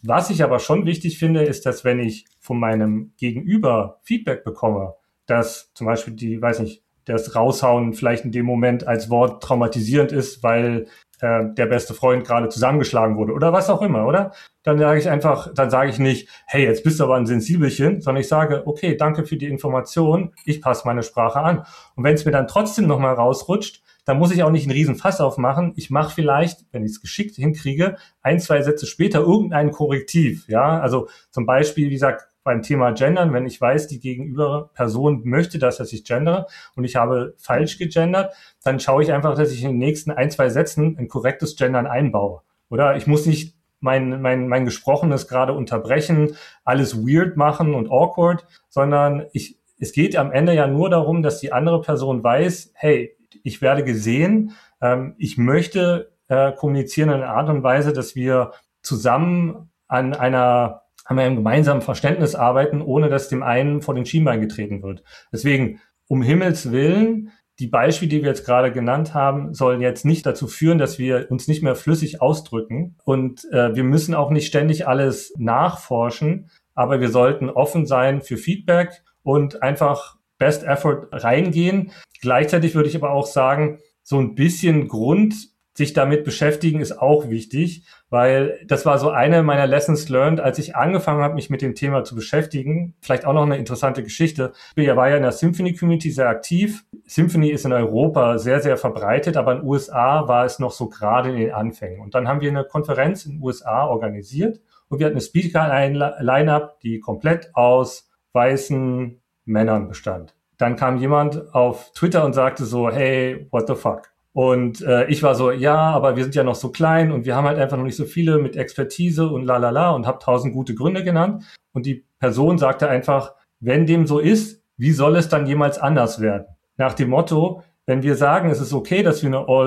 Was ich aber schon wichtig finde, ist, dass wenn ich von meinem Gegenüber Feedback bekomme, dass zum Beispiel die, weiß nicht, das Raushauen vielleicht in dem Moment als Wort traumatisierend ist, weil äh, der beste Freund gerade zusammengeschlagen wurde oder was auch immer, oder? Dann sage ich einfach, dann sage ich nicht, hey, jetzt bist du aber ein Sensibelchen, sondern ich sage, okay, danke für die Information, ich passe meine Sprache an. Und wenn es mir dann trotzdem nochmal rausrutscht, dann muss ich auch nicht einen riesen Fass aufmachen. Ich mache vielleicht, wenn ich es geschickt hinkriege, ein, zwei Sätze später irgendein Korrektiv. Ja, also zum Beispiel, wie gesagt, beim Thema Gendern, wenn ich weiß, die gegenüber Person möchte das, dass ich gendere und ich habe falsch gegendert, dann schaue ich einfach, dass ich in den nächsten ein, zwei Sätzen ein korrektes Gendern einbaue. Oder ich muss nicht mein, mein, mein Gesprochenes gerade unterbrechen, alles weird machen und awkward, sondern ich, es geht am Ende ja nur darum, dass die andere Person weiß, hey, ich werde gesehen, ähm, ich möchte äh, kommunizieren in einer Art und Weise, dass wir zusammen an einer an einem gemeinsamen Verständnis arbeiten, ohne dass dem einen vor den Schienbein getreten wird. Deswegen, um Himmels Willen, die Beispiele, die wir jetzt gerade genannt haben, sollen jetzt nicht dazu führen, dass wir uns nicht mehr flüssig ausdrücken. Und äh, wir müssen auch nicht ständig alles nachforschen, aber wir sollten offen sein für Feedback und einfach Best Effort reingehen. Gleichzeitig würde ich aber auch sagen, so ein bisschen Grund, sich damit beschäftigen, ist auch wichtig, weil das war so eine meiner Lessons learned, als ich angefangen habe, mich mit dem Thema zu beschäftigen. Vielleicht auch noch eine interessante Geschichte. Ich war ja in der Symphony-Community sehr aktiv. Symphony ist in Europa sehr, sehr verbreitet, aber in den U S A war es noch so gerade in den Anfängen. Und dann haben wir eine Konferenz in den U S A organisiert und wir hatten eine Speaker-Line-Up, die komplett aus weißen Männern bestand. Dann kam jemand auf Twitter und sagte so, hey, what the fuck? Und äh, ich war so, ja, aber wir sind ja noch so klein und wir haben halt einfach noch nicht so viele mit Expertise und la la la und habe tausend gute Gründe genannt. Und die Person sagte einfach, wenn dem so ist, wie soll es dann jemals anders werden? Nach dem Motto, wenn wir sagen, es ist okay, dass wir eine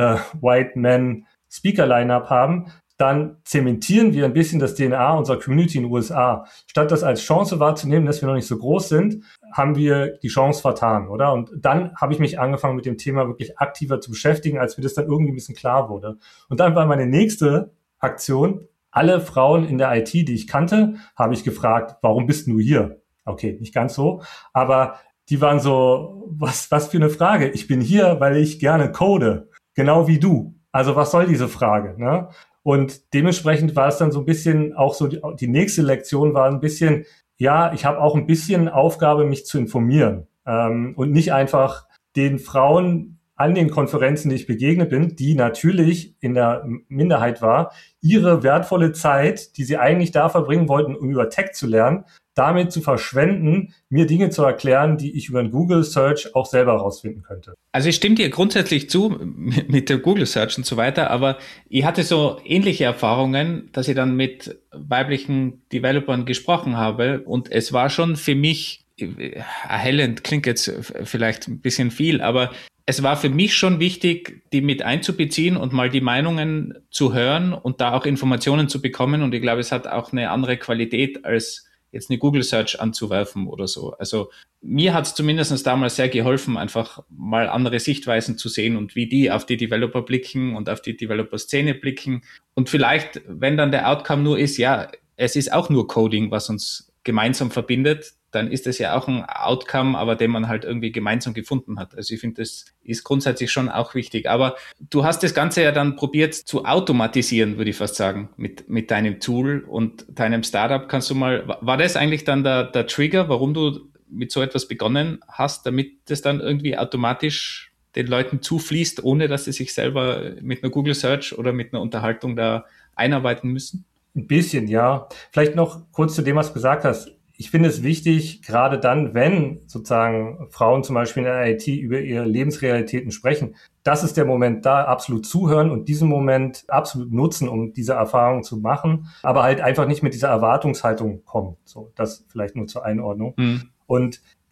All-White-Men-Speaker-Line-Up haben, dann zementieren wir ein bisschen das D N A unserer Community in den U S A. Statt das als Chance wahrzunehmen, dass wir noch nicht so groß sind, haben wir die Chance vertan, oder? Und dann habe ich mich angefangen, mit dem Thema wirklich aktiver zu beschäftigen, als mir das dann irgendwie ein bisschen klar wurde. Und dann war meine nächste Aktion, alle Frauen in der I T, die ich kannte, habe ich gefragt, warum bist du hier? Okay, nicht ganz so, aber die waren so, was, was für eine Frage? Ich bin hier, weil ich gerne code, genau wie du. Also was soll diese Frage, ne? Und dementsprechend war es dann so ein bisschen auch so, die, die nächste Lektion war ein bisschen, ja, ich habe auch ein bisschen Aufgabe, mich zu informieren ähm, und nicht einfach den Frauen an den Konferenzen, die ich begegnet bin, die natürlich in der Minderheit war, ihre wertvolle Zeit, die sie eigentlich da verbringen wollten, um über Tech zu lernen, damit zu verschwenden, mir Dinge zu erklären, die ich über einen Google Search auch selber herausfinden könnte. Also ich stimme dir grundsätzlich zu mit der Google Search und so weiter, aber ich hatte so ähnliche Erfahrungen, dass ich dann mit weiblichen Developern gesprochen habe und es war schon für mich, erhellend klingt jetzt vielleicht ein bisschen viel, aber es war für mich schon wichtig, die mit einzubeziehen und mal die Meinungen zu hören und da auch Informationen zu bekommen und ich glaube, es hat auch eine andere Qualität als jetzt eine Google Search anzuwerfen oder so. Also mir hat es zumindest damals sehr geholfen, einfach mal andere Sichtweisen zu sehen und wie die auf die Developer blicken und auf die Developer-Szene blicken. Und vielleicht, wenn dann der Outcome nur ist, ja, es ist auch nur Coding, was uns gemeinsam verbindet, dann ist das ja auch ein Outcome, aber den man halt irgendwie gemeinsam gefunden hat. Also ich finde, das ist grundsätzlich schon auch wichtig. Aber du hast das Ganze ja dann probiert zu automatisieren, würde ich fast sagen, mit, mit deinem Tool und deinem Startup. Kannst du mal, war das eigentlich dann der, der Trigger, warum du mit so etwas begonnen hast, damit das dann irgendwie automatisch den Leuten zufließt, ohne dass sie sich selber mit einer Google Search oder mit einer Unterhaltung da einarbeiten müssen? Ein bisschen, ja. Vielleicht noch kurz zu dem, was du gesagt hast. Ich finde es wichtig, gerade dann, wenn sozusagen Frauen zum Beispiel in der I T über ihre Lebensrealitäten sprechen, das ist der Moment, da absolut zuhören und diesen Moment absolut nutzen, um diese Erfahrung zu machen, aber halt einfach nicht mit dieser Erwartungshaltung kommen. So, das vielleicht nur zur Einordnung. Mhm. Und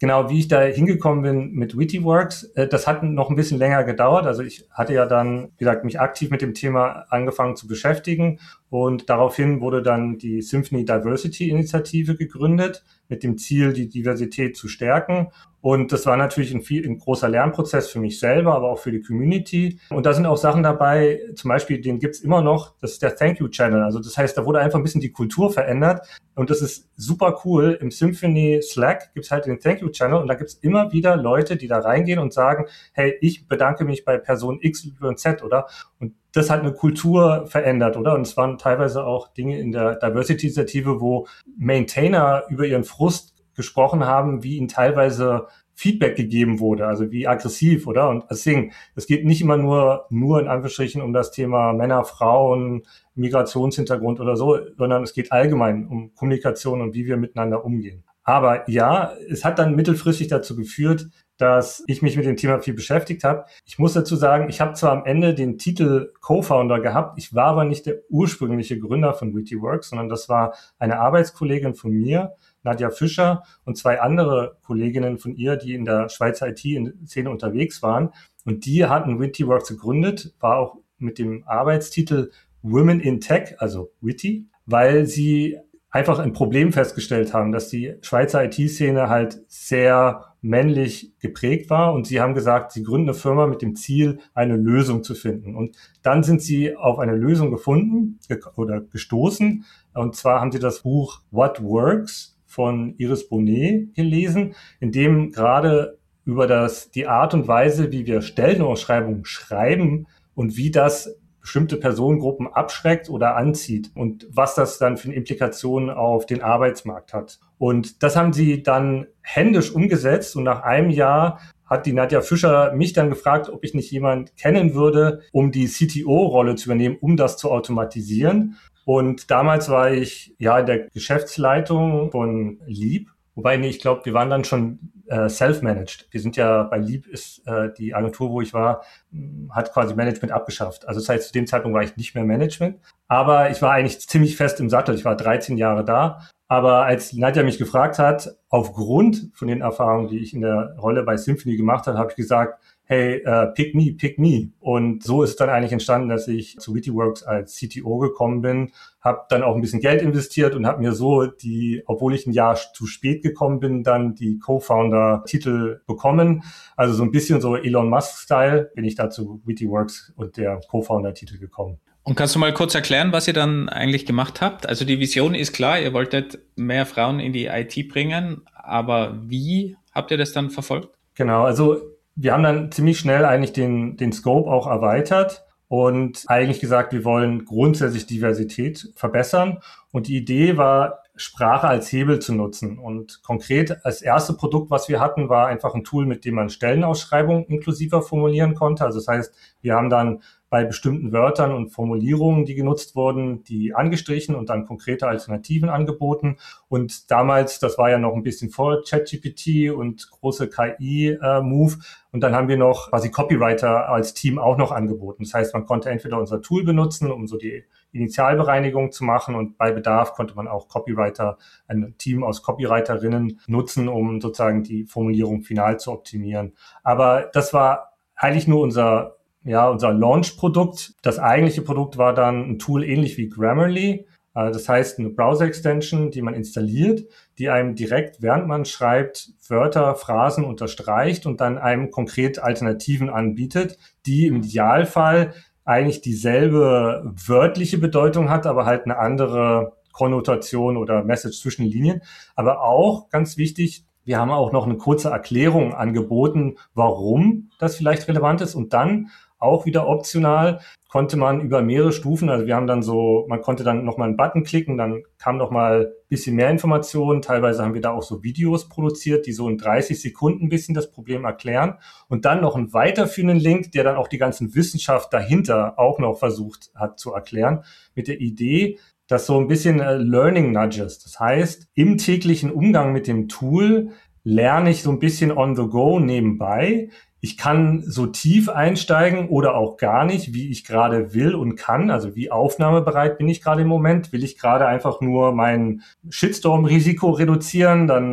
genau, wie ich da hingekommen bin mit WittyWorks, äh, das hat noch ein bisschen länger gedauert. Also ich hatte ja dann, wie gesagt, mich aktiv mit dem Thema angefangen zu beschäftigen und daraufhin wurde dann die Symphony Diversity Initiative gegründet mit dem Ziel, die Diversität zu stärken. Und das war natürlich ein, viel, ein großer Lernprozess für mich selber, aber auch für die Community. Und da sind auch Sachen dabei, zum Beispiel, den gibt's immer noch, das ist der Thank You Channel. Also das heißt, da wurde einfach ein bisschen die Kultur verändert. Und das ist super cool. Im Symphony Slack gibt's halt den Thank You Channel und da gibt's immer wieder Leute, die da reingehen und sagen, hey, ich bedanke mich bei Person X, Y und Z, oder? Und das hat eine Kultur verändert, oder? Und es waren teilweise auch Dinge in der Diversity-Initiative, wo Maintainer über ihren Frust gesprochen haben, wie ihnen teilweise Feedback gegeben wurde, also wie aggressiv, oder? Und deswegen, es geht nicht immer nur, nur in Anführungsstrichen um das Thema Männer, Frauen, Migrationshintergrund oder so, sondern es geht allgemein um Kommunikation und wie wir miteinander umgehen. Aber ja, es hat dann mittelfristig dazu geführt, dass ich mich mit dem Thema viel beschäftigt habe. Ich muss dazu sagen, ich habe zwar am Ende den Titel Co-Founder gehabt, ich war aber nicht der ursprüngliche Gründer von WittyWorks, sondern das war eine Arbeitskollegin von mir, Nadja Fischer, und zwei andere Kolleginnen von ihr, die in der Schweizer I T-Szene unterwegs waren. Und die hatten WittyWorks gegründet, war auch mit dem Arbeitstitel Women in Tech, also Witty, weil sie einfach ein Problem festgestellt haben, dass die Schweizer I T-Szene halt sehr männlich geprägt war und sie haben gesagt, sie gründen eine Firma mit dem Ziel, eine Lösung zu finden. Und dann sind sie auf eine Lösung gefunden ge- oder gestoßen. Und zwar haben sie das Buch What Works von Iris Bonet gelesen, in dem gerade über das, die Art und Weise, wie wir Stellenausschreibungen schreiben und wie das bestimmte Personengruppen abschreckt oder anzieht und was das dann für Implikationen auf den Arbeitsmarkt hat. Und das haben sie dann händisch umgesetzt und nach einem Jahr hat die Nadja Fischer mich dann gefragt, ob ich nicht jemand kennen würde, um die C T O-Rolle zu übernehmen, um das zu automatisieren. Und damals war ich ja in der Geschäftsleitung von Leap. Wobei, nee, ich glaube, wir waren dann schon äh, self-managed. Wir sind ja, bei Leap ist äh, die Agentur, wo ich war, hat quasi Management abgeschafft. Also das heißt, zu dem Zeitpunkt war ich nicht mehr Management. Aber ich war eigentlich ziemlich fest im Sattel. Ich war dreizehn Jahre da. Aber als Nadja mich gefragt hat, aufgrund von den Erfahrungen, die ich in der Rolle bei Symphony gemacht habe, habe ich gesagt, hey, uh, pick me, pick me. Und so ist es dann eigentlich entstanden, dass ich zu WittyWorks als C T O gekommen bin, habe dann auch ein bisschen Geld investiert und habe mir so die, obwohl ich ein Jahr zu spät gekommen bin, dann die Co-Founder-Titel bekommen. Also so ein bisschen so Elon Musk-Style bin ich da zu WittyWorks und der Co-Founder-Titel gekommen. Und kannst du mal kurz erklären, was ihr dann eigentlich gemacht habt? Also die Vision ist klar, ihr wolltet mehr Frauen in die I T bringen, aber wie habt ihr das dann verfolgt? Genau, also wir haben dann ziemlich schnell eigentlich den, den Scope auch erweitert und eigentlich gesagt, wir wollen grundsätzlich Diversität verbessern. Und die Idee war, Sprache als Hebel zu nutzen. Und konkret als erste Produkt, was wir hatten, war einfach ein Tool, mit dem man Stellenausschreibungen inklusiver formulieren konnte. Also das heißt, wir haben dann bei bestimmten Wörtern und Formulierungen, die genutzt wurden, die angestrichen und dann konkrete Alternativen angeboten. Und damals, das war ja noch ein bisschen vor ChatGPT und große K I-Move. Und dann haben wir noch quasi Copywriter als Team auch noch angeboten. Das heißt, man konnte entweder unser Tool benutzen, um so die Initialbereinigung zu machen und bei Bedarf konnte man auch Copywriter, ein Team aus Copywriterinnen nutzen, um sozusagen die Formulierung final zu optimieren. Aber das war eigentlich nur unser Ja, unser Launch-Produkt. Das eigentliche Produkt war dann ein Tool ähnlich wie Grammarly. Das heißt, eine Browser-Extension, die man installiert, die einem direkt, während man schreibt, Wörter, Phrasen unterstreicht und dann einem konkret Alternativen anbietet, die im Idealfall eigentlich dieselbe wörtliche Bedeutung hat, aber halt eine andere Konnotation oder Message zwischen Linien. Aber auch, ganz wichtig, wir haben auch noch eine kurze Erklärung angeboten, warum das vielleicht relevant ist. Und dann auch wieder optional konnte man über mehrere Stufen, also wir haben dann so, man konnte dann nochmal einen Button klicken, dann kam nochmal ein bisschen mehr Informationen. Teilweise haben wir da auch so Videos produziert, die so in dreißig Sekunden ein bisschen das Problem erklären. Und dann noch einen weiterführenden Link, der dann auch die ganzen Wissenschaft dahinter auch noch versucht hat zu erklären, mit der Idee, dass so ein bisschen äh, Learning Nudges. Das heißt, im täglichen Umgang mit dem Tool lerne ich so ein bisschen on the go nebenbei. Ich kann so tief einsteigen oder auch gar nicht, wie ich gerade will und kann. Also wie aufnahmebereit bin ich gerade im Moment? Will ich gerade einfach nur mein Shitstorm-Risiko reduzieren? Dann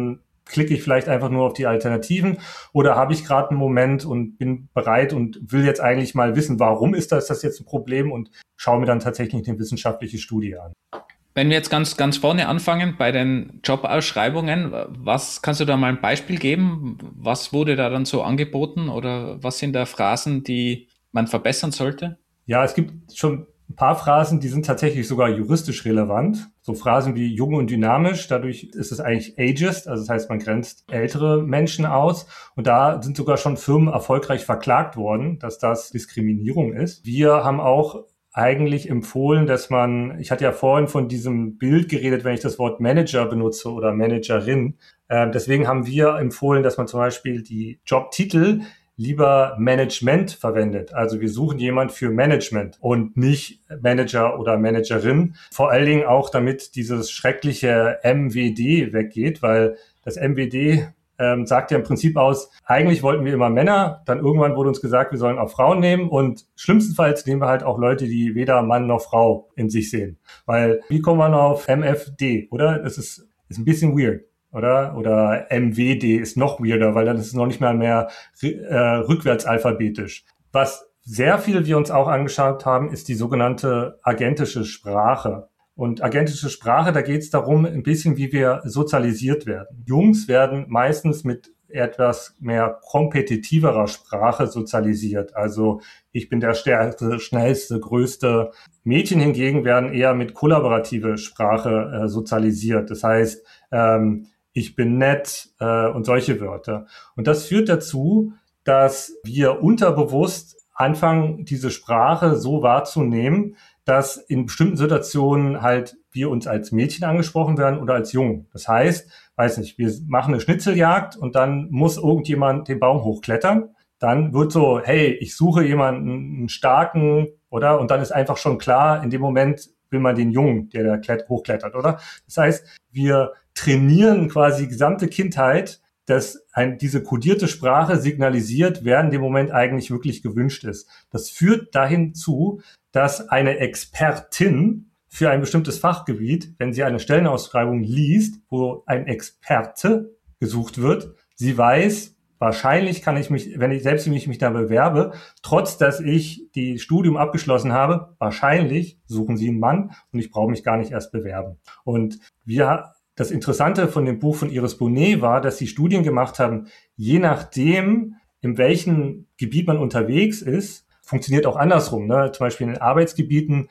klicke ich vielleicht einfach nur auf die Alternativen oder habe ich gerade einen Moment und bin bereit und will jetzt eigentlich mal wissen, warum ist das, das jetzt ein Problem und schaue mir dann tatsächlich eine wissenschaftliche Studie an. Wenn wir jetzt ganz, ganz vorne anfangen bei den Jobausschreibungen, was kannst du da mal ein Beispiel geben? Was wurde da dann so angeboten oder was sind da Phrasen, die man verbessern sollte? Ja, es gibt schon ein paar Phrasen, die sind tatsächlich sogar juristisch relevant. So Phrasen wie jung und dynamisch, dadurch ist es eigentlich ageist, also das heißt, man grenzt ältere Menschen aus. Und da sind sogar schon Firmen erfolgreich verklagt worden, dass das Diskriminierung ist. Wir haben auch eigentlich empfohlen, dass man, ich hatte ja vorhin von diesem Bild geredet, wenn ich das Wort Manager benutze oder Managerin. Äh, deswegen haben wir empfohlen, dass man zum Beispiel die Jobtitel lieber Management verwendet. Also wir suchen jemand für Management und nicht Manager oder Managerin. Vor allen Dingen auch, damit dieses schreckliche M W D weggeht, weil das M W D ähm, sagt ja im Prinzip aus, eigentlich wollten wir immer Männer, dann irgendwann wurde uns gesagt, wir sollen auch Frauen nehmen und schlimmstenfalls nehmen wir halt auch Leute, die weder Mann noch Frau in sich sehen. Weil, wie kommt man auf M F D, oder? Das ist, ist ein bisschen weird. Oder? Oder M W D ist noch weirder, weil dann ist es noch nicht mal mehr äh, rückwärts alphabetisch. Was sehr viel wir uns auch angeschaut haben, ist die sogenannte agentische Sprache. Und agentische Sprache, da geht es darum, ein bisschen, wie wir sozialisiert werden. Jungs werden meistens mit etwas mehr kompetitiverer Sprache sozialisiert. Also ich bin der stärkste, schnellste, größte. Mädchen hingegen werden eher mit kollaborative Sprache äh, sozialisiert. Das heißt, ähm, ich bin nett äh, und solche Wörter. Und das führt dazu, dass wir unterbewusst anfangen, diese Sprache so wahrzunehmen, dass in bestimmten Situationen halt wir uns als Mädchen angesprochen werden oder als Jungen. Das heißt, weiß nicht, wir machen eine Schnitzeljagd und dann muss irgendjemand den Baum hochklettern. Dann wird so, hey, ich suche jemanden, einen starken, oder? Und dann ist einfach schon klar, in dem Moment will man den Jungen, der da klett- hochklettert, oder? Das heißt, wir trainieren quasi die gesamte Kindheit, dass ein, diese kodierte Sprache signalisiert, wer in dem Moment eigentlich wirklich gewünscht ist. Das führt dahin zu, dass eine Expertin für ein bestimmtes Fachgebiet, wenn sie eine Stellenausschreibung liest, wo ein Experte gesucht wird, sie weiß, wahrscheinlich kann ich mich, wenn ich selbst wenn ich mich da bewerbe, trotz dass ich die Studium abgeschlossen habe, wahrscheinlich suchen sie einen Mann und ich brauche mich gar nicht erst bewerben. Und wir Das Interessante von dem Buch von Iris Bonet war, dass sie Studien gemacht haben, je nachdem, in welchem Gebiet man unterwegs ist, funktioniert auch andersrum. Ne? Zum Beispiel in den Arbeitsgebieten,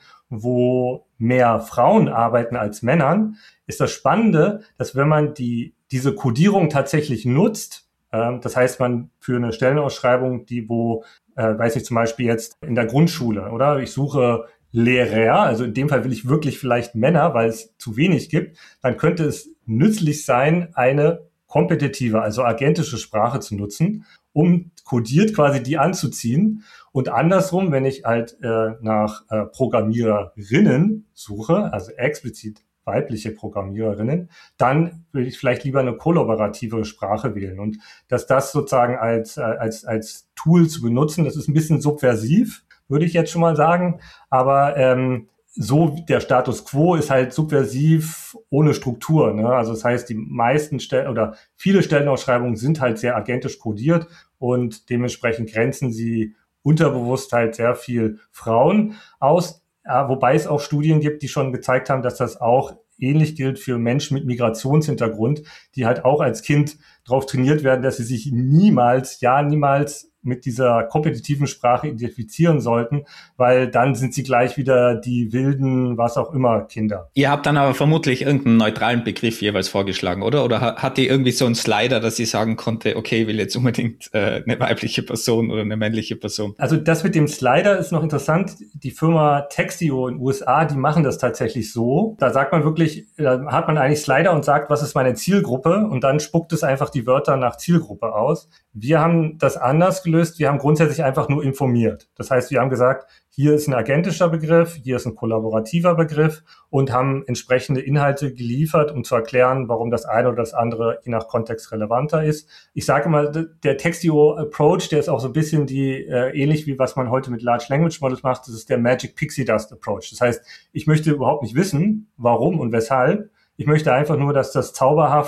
wo mehr Frauen arbeiten als Männern, ist das Spannende, dass wenn man die diese Kodierung tatsächlich nutzt, äh, das heißt, man für eine Stellenausschreibung, die wo, äh, weiß ich zum Beispiel jetzt in der Grundschule, oder ich suche Lehrer, also in dem Fall will ich wirklich vielleicht Männer, weil es zu wenig gibt, dann könnte es nützlich sein, eine kompetitive, also agentische Sprache zu nutzen, um kodiert quasi die anzuziehen. Und andersrum, wenn ich halt äh, nach äh, Programmiererinnen suche, also explizit weibliche Programmiererinnen, dann will ich vielleicht lieber eine kollaborative Sprache wählen. Und dass das sozusagen als, als, als Tool zu benutzen, das ist ein bisschen subversiv, würde ich jetzt schon mal sagen. Aber ähm, so der Status quo ist halt subversiv ohne Struktur. Ne? Also das heißt, die meisten Stellen oder viele Stellenausschreibungen sind halt sehr agentisch kodiert und dementsprechend grenzen sie unterbewusst halt sehr viel Frauen aus. Ja, wobei es auch Studien gibt, die schon gezeigt haben, dass das auch ähnlich gilt für Menschen mit Migrationshintergrund, die halt auch als Kind darauf trainiert werden, dass sie sich niemals, ja niemals mit dieser kompetitiven Sprache identifizieren sollten, weil dann sind sie gleich wieder die wilden, was auch immer, Kinder. Ihr habt dann aber vermutlich irgendeinen neutralen Begriff jeweils vorgeschlagen, oder? Oder hat die irgendwie so einen Slider, dass sie sagen konnte, okay, ich will jetzt unbedingt äh, eine weibliche Person oder eine männliche Person? Also das mit dem Slider ist noch interessant. Die Firma Textio in den U S A, die machen das tatsächlich so. Da sagt man wirklich, da hat man eigentlich Slider und sagt, was ist meine Zielgruppe? Und dann spuckt es einfach die Wörter nach Zielgruppe aus. Wir haben das anders gelöst. Wir haben grundsätzlich einfach nur informiert. Das heißt, wir haben gesagt, hier ist ein agentischer Begriff, hier ist ein kollaborativer Begriff und haben entsprechende Inhalte geliefert, um zu erklären, warum das eine oder das andere je nach Kontext relevanter ist. Ich sage mal, der Textio-Approach, der ist auch so ein bisschen die, äh, ähnlich wie was man heute mit Large Language Models macht, das ist der Magic Pixie Dust Approach. Das heißt, ich möchte überhaupt nicht wissen, warum und weshalb. Ich möchte einfach nur, dass das zauberhaft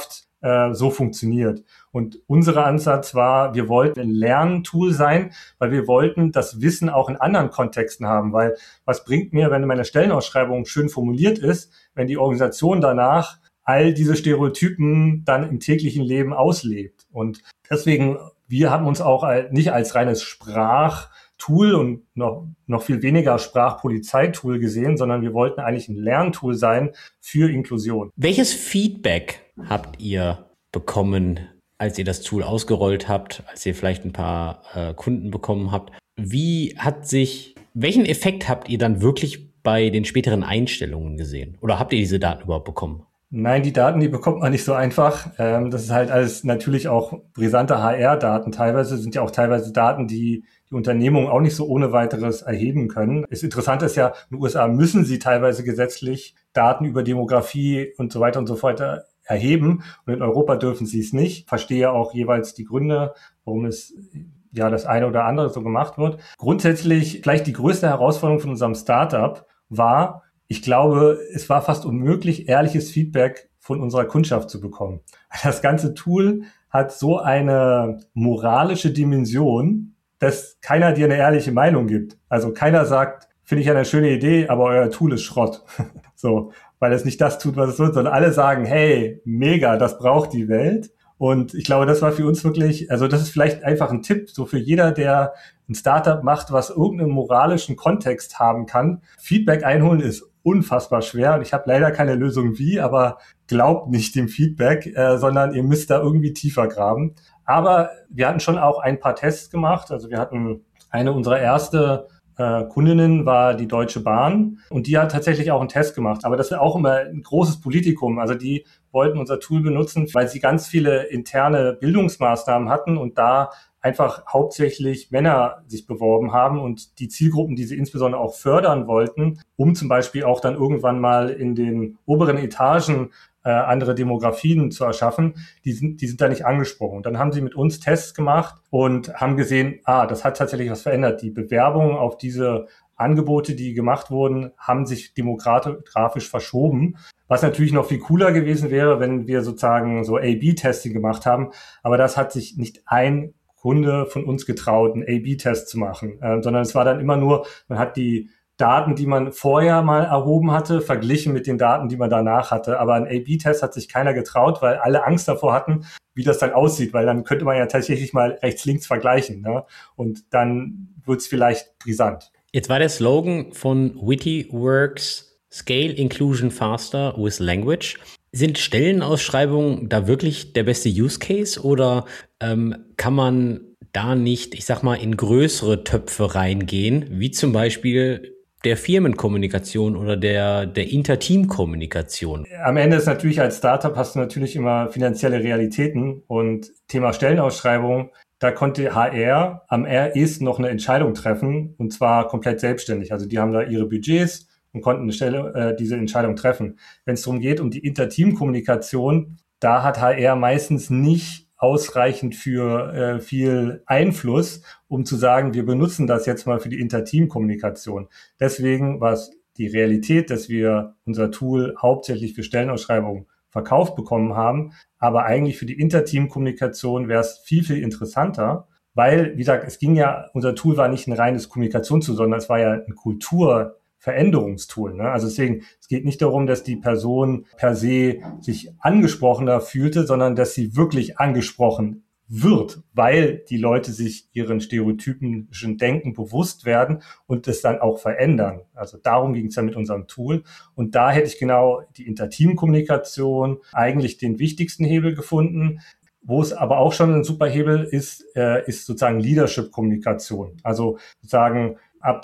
äh, so funktioniert. Und unser Ansatz war, wir wollten ein Lerntool sein, weil wir wollten das Wissen auch in anderen Kontexten haben. Weil was bringt mir, wenn meine Stellenausschreibung schön formuliert ist, wenn die Organisation danach all diese Stereotypen dann im täglichen Leben auslebt? Und deswegen, wir haben uns auch nicht als reines Sprachtool und noch, noch viel weniger Sprachpolizeitool gesehen, sondern wir wollten eigentlich ein Lerntool sein für Inklusion. Welches Feedback habt ihr bekommen, als ihr das Tool ausgerollt habt, als ihr vielleicht ein paar äh, Kunden bekommen habt? Wie hat sich, welchen Effekt habt ihr dann wirklich bei den späteren Einstellungen gesehen? Oder habt ihr diese Daten überhaupt bekommen? Nein, die Daten, die bekommt man nicht so einfach. Ähm, das ist halt alles natürlich auch brisante H R-Daten. Teilweise sind ja auch teilweise Daten, die die Unternehmungen auch nicht so ohne weiteres erheben können. Das Interessante ist ja, in den U S A müssen sie teilweise gesetzlich Daten über Demografie und so weiter und so fort erheben. Und in Europa dürfen sie es nicht. Verstehe auch jeweils die Gründe, warum es ja das eine oder andere so gemacht wird. Grundsätzlich vielleicht die größte Herausforderung von unserem Startup war, ich glaube, es war fast unmöglich, ehrliches Feedback von unserer Kundschaft zu bekommen. Das ganze Tool hat so eine moralische Dimension, dass keiner dir eine ehrliche Meinung gibt. Also keiner sagt, finde ich eine schöne Idee, aber euer Tool ist Schrott. So, weil es nicht das tut, was es tut, sondern alle sagen, hey, mega, das braucht die Welt. Und ich glaube, das war für uns wirklich, also das ist vielleicht einfach ein Tipp, so für jeder, der ein Startup macht, was irgendeinen moralischen Kontext haben kann. Feedback einholen ist unfassbar schwer und ich habe leider keine Lösung wie, aber glaubt nicht dem Feedback, äh, sondern ihr müsst da irgendwie tiefer graben. Aber wir hatten schon auch ein paar Tests gemacht. Also wir hatten eine unserer erste äh, Kundinnen war die Deutsche Bahn und die hat tatsächlich auch einen Test gemacht. Aber das ist auch immer ein großes Politikum. Also die wollten unser Tool benutzen, weil sie ganz viele interne Bildungsmaßnahmen hatten und da einfach hauptsächlich Männer sich beworben haben und die Zielgruppen, die sie insbesondere auch fördern wollten, um zum Beispiel auch dann irgendwann mal in den oberen Etagen äh, andere Demografien zu erschaffen, die sind, die sind da nicht angesprochen. Und dann haben sie mit uns Tests gemacht und haben gesehen, ah, das hat tatsächlich was verändert. Die Bewerbungen auf diese Angebote, die gemacht wurden, haben sich demografisch verschoben. Was natürlich noch viel cooler gewesen wäre, wenn wir sozusagen so A B Testing gemacht haben. Aber das hat sich nicht ein Kunde von uns getraut, einen A B Test zu machen, äh, sondern es war dann immer nur, man hat die Daten, die man vorher mal erhoben hatte, verglichen mit den Daten, die man danach hatte. Aber ein A B Test hat sich keiner getraut, weil alle Angst davor hatten, wie das dann aussieht, weil dann könnte man ja tatsächlich mal rechts-links vergleichen, ne? Und dann wird es vielleicht brisant. Jetzt war der Slogan von Witty Works Scale Inclusion Faster with Language. Sind Stellenausschreibungen da wirklich der beste Use Case oder ähm, kann man da nicht, ich sag mal, in größere Töpfe reingehen, wie zum Beispiel der Firmenkommunikation oder der, der Interteam-Kommunikation? Am Ende ist natürlich als Startup hast du natürlich immer finanzielle Realitäten und Thema Stellenausschreibung, da konnte H R am ehesten noch eine Entscheidung treffen und zwar komplett selbstständig. Also die haben da ihre Budgets und konnten eine Stelle, äh, diese Entscheidung treffen. Wenn es darum geht, um die Interteam-Kommunikation, da hat H R meistens nicht ausreichend für äh, viel Einfluss, um zu sagen, wir benutzen das jetzt mal für die Interteam-Kommunikation. Deswegen war es die Realität, dass wir unser Tool hauptsächlich für Stellenausschreibungen verkauft bekommen haben, aber eigentlich für die Interteam-Kommunikation wäre es viel, viel interessanter, weil, wie gesagt, es ging ja, unser Tool war nicht ein reines Kommunikationstool, sondern es war ja ein Kultur- Veränderungstool, ne? Also deswegen, es geht nicht darum, dass die Person per se sich angesprochener fühlte, sondern dass sie wirklich angesprochen wird, weil die Leute sich ihren stereotypischen Denken bewusst werden und es dann auch verändern. Also darum ging es ja mit unserem Tool. Und da hätte ich genau die Interteam-Kommunikation eigentlich den wichtigsten Hebel gefunden. Wo es aber auch schon ein super Hebel ist, äh, ist sozusagen Leadership-Kommunikation. Also sozusagen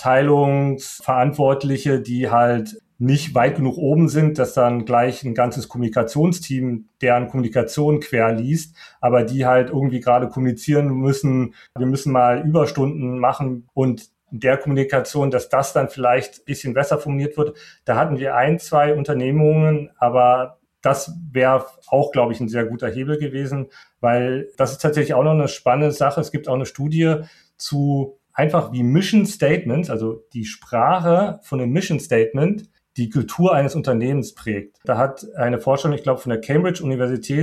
Abteilungsverantwortliche, die halt nicht weit genug oben sind, dass dann gleich ein ganzes Kommunikationsteam deren Kommunikation quer liest, aber die halt irgendwie gerade kommunizieren müssen, wir müssen mal Überstunden machen und der Kommunikation, dass das dann vielleicht ein bisschen besser formuliert wird. Da hatten wir ein, zwei Unternehmungen, aber das wäre auch, glaube ich, ein sehr guter Hebel gewesen, weil das ist tatsächlich auch noch eine spannende Sache. Es gibt auch eine Studie zu einfach wie Mission Statements, also die Sprache von einem Mission Statement, die Kultur eines Unternehmens prägt. Da hat eine Forscherin, ich glaube von der Cambridge Universität,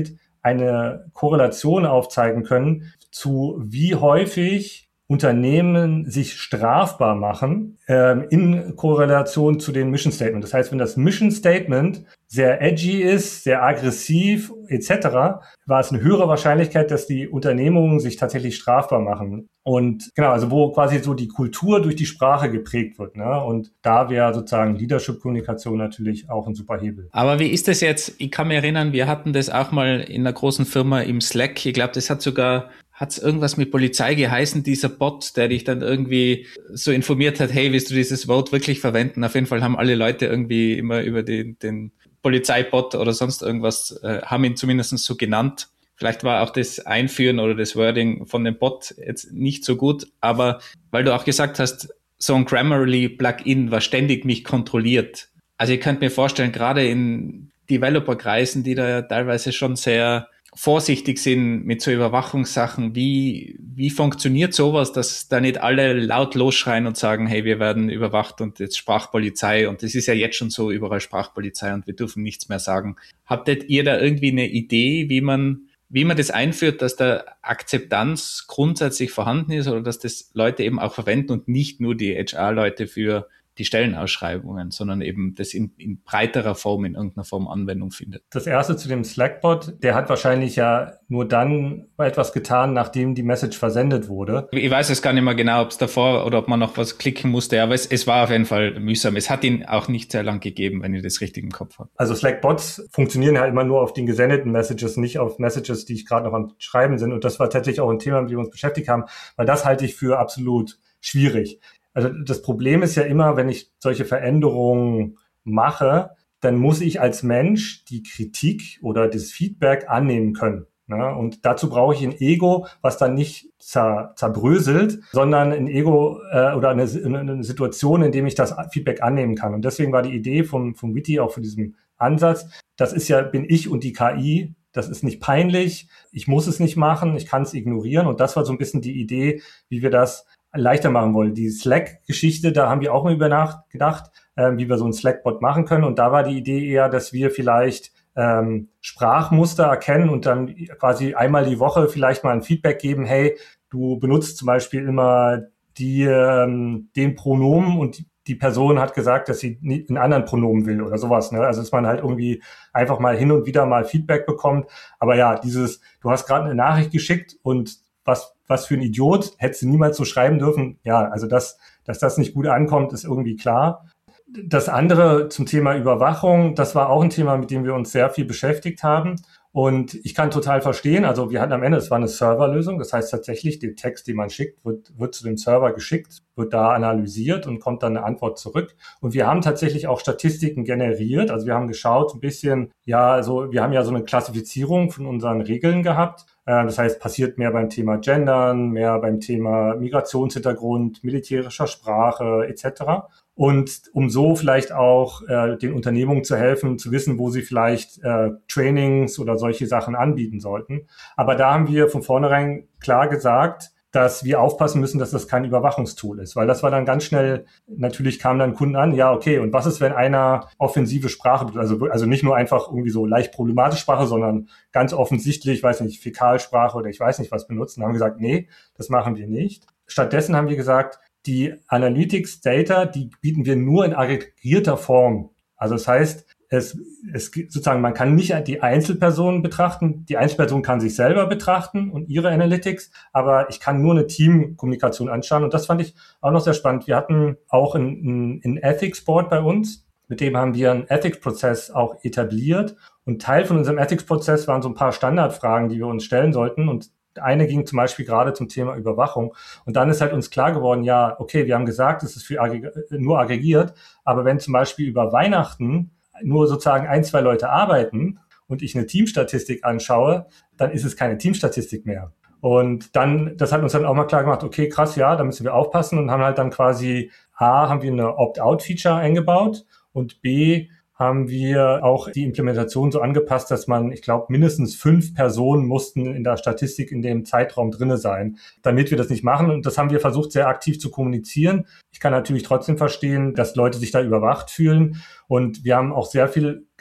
eine Korrelation aufzeigen können zu wie häufig Unternehmen sich strafbar machen ähm, in Korrelation zu den Mission Statement. Das heißt, wenn das Mission Statement sehr edgy ist, sehr aggressiv et cetera, war es eine höhere Wahrscheinlichkeit, dass die Unternehmungen sich tatsächlich strafbar machen. Und genau, also wo quasi so die Kultur durch die Sprache geprägt wird. Ne? Und da wäre sozusagen Leadership-Kommunikation natürlich auch ein super Hebel. Aber wie ist das jetzt? Ich kann mich erinnern, wir hatten das auch mal in einer großen Firma im Slack. Ich glaube, das hat sogar Hat es irgendwas mit Polizei geheißen, dieser Bot, der dich dann irgendwie so informiert hat, hey, willst du dieses Vote wirklich verwenden? Auf jeden Fall haben alle Leute irgendwie immer über den, den Polizeibot oder sonst irgendwas, äh, haben ihn zumindest so genannt. Vielleicht war auch das Einführen oder das Wording von dem Bot jetzt nicht so gut, aber weil du auch gesagt hast, so ein Grammarly-Plugin, was ständig mich kontrolliert. Also ich könnte mir vorstellen, gerade in Developer-Kreisen, die da ja teilweise schon sehr vorsichtig sind mit so Überwachungssachen, wie wie funktioniert sowas, dass da nicht alle laut losschreien und sagen, hey, wir werden überwacht und jetzt Sprachpolizei und das ist ja jetzt schon so überall Sprachpolizei und wir dürfen nichts mehr sagen. Hattet ihr da irgendwie eine Idee, wie man wie man das einführt, dass da Akzeptanz grundsätzlich vorhanden ist oder dass das Leute eben auch verwenden und nicht nur die H R-Leute für die Stellenausschreibungen, sondern eben das in, in breiterer Form, in irgendeiner Form Anwendung findet. Das erste zu dem Slack-Bot, der hat wahrscheinlich ja nur dann etwas getan, nachdem die Message versendet wurde. Ich weiß jetzt gar nicht mehr genau, ob es davor oder ob man noch was klicken musste, aber es, es war auf jeden Fall mühsam. Es hat ihn auch nicht sehr lang gegeben, wenn ich das richtig im Kopf habe. Also Slack-Bots funktionieren halt immer nur auf den gesendeten Messages, nicht auf Messages, die ich gerade noch am Schreiben sind. Und das war tatsächlich auch ein Thema, mit dem wir uns beschäftigt haben, weil das halte ich für absolut schwierig. Also das Problem ist ja immer, wenn ich solche Veränderungen mache, dann muss ich als Mensch die Kritik oder das Feedback annehmen können. Ne? Und dazu brauche ich ein Ego, was dann nicht zer, zerbröselt, sondern ein Ego äh, oder eine, eine Situation, in dem ich das Feedback annehmen kann. Und deswegen war die Idee vom, vom Witty auch für diesen Ansatz, das ist ja, bin ich und die K I, das ist nicht peinlich, ich muss es nicht machen, ich kann es ignorieren. Und das war so ein bisschen die Idee, wie wir das leichter machen wollen. Die Slack-Geschichte, da haben wir auch mal über nachgedacht, äh, wie wir so einen Slack-Bot machen können. Und da war die Idee eher, dass wir vielleicht ähm, Sprachmuster erkennen und dann quasi einmal die Woche vielleicht mal ein Feedback geben, hey, du benutzt zum Beispiel immer die, ähm, den Pronomen und die, die Person hat gesagt, dass sie einen anderen Pronomen will oder sowas. Ne? Also dass man halt irgendwie einfach mal hin und wieder mal Feedback bekommt. Aber ja, dieses, du hast gerade eine Nachricht geschickt und was was für ein Idiot, hättest du niemals so schreiben dürfen. Ja, also dass, dass das nicht gut ankommt, ist irgendwie klar. Das andere zum Thema Überwachung, das war auch ein Thema, mit dem wir uns sehr viel beschäftigt haben. Und ich kann total verstehen, also wir hatten am Ende, es war eine Serverlösung, das heißt tatsächlich, der Text, den man schickt, wird, wird zu dem Server geschickt, wird da analysiert und kommt dann eine Antwort zurück. Und wir haben tatsächlich auch Statistiken generiert, also wir haben geschaut ein bisschen, ja, also wir haben ja so eine Klassifizierung von unseren Regeln gehabt. Das heißt, passiert mehr beim Thema Gendern, mehr beim Thema Migrationshintergrund, militärischer Sprache et cetera. Und um so vielleicht auch äh, den Unternehmungen zu helfen, zu wissen, wo sie vielleicht äh, Trainings oder solche Sachen anbieten sollten. Aber da haben wir von vornherein klar gesagt, dass wir aufpassen müssen, dass das kein Überwachungstool ist. Weil das war dann ganz schnell, natürlich kamen dann Kunden an, ja, okay, und was ist, wenn einer offensive Sprache, also, also nicht nur einfach irgendwie so leicht problematische Sprache, sondern ganz offensichtlich, weiß nicht, Fäkalsprache oder ich weiß nicht was benutzen. Da haben wir gesagt, nee, das machen wir nicht. Stattdessen haben wir gesagt, die Analytics Data, die bieten wir nur in aggregierter Form. Also das heißt, es, es sozusagen, man kann nicht die Einzelpersonen betrachten. Die Einzelperson kann sich selber betrachten und ihre Analytics, aber ich kann nur eine Teamkommunikation anschauen. Und das fand ich auch noch sehr spannend. Wir hatten auch ein, ein Ethics Board bei uns. Mit dem haben wir einen Ethics-Prozess auch etabliert. Und Teil von unserem Ethics-Prozess waren so ein paar Standardfragen, die wir uns stellen sollten. Und eine ging zum Beispiel gerade zum Thema Überwachung. Und dann ist halt uns klar geworden, ja, okay, wir haben gesagt, es ist für aggreg- nur aggregiert. Aber wenn zum Beispiel über Weihnachten nur sozusagen ein, zwei Leute arbeiten und ich eine Teamstatistik anschaue, dann ist es keine Teamstatistik mehr. Und dann, das hat uns dann auch mal klar gemacht, okay, krass, ja, da müssen wir aufpassen und haben halt dann quasi, A, haben wir eine Opt-out-Feature eingebaut und B, haben wir auch die Implementation so angepasst, dass man, ich glaube, mindestens fünf Personen mussten in der Statistik in dem Zeitraum drinne sein, damit wir das nicht machen. Und das haben wir versucht, sehr aktiv zu kommunizieren. Ich kann natürlich trotzdem verstehen, dass Leute sich da überwacht fühlen. Und wir haben auch sehr viel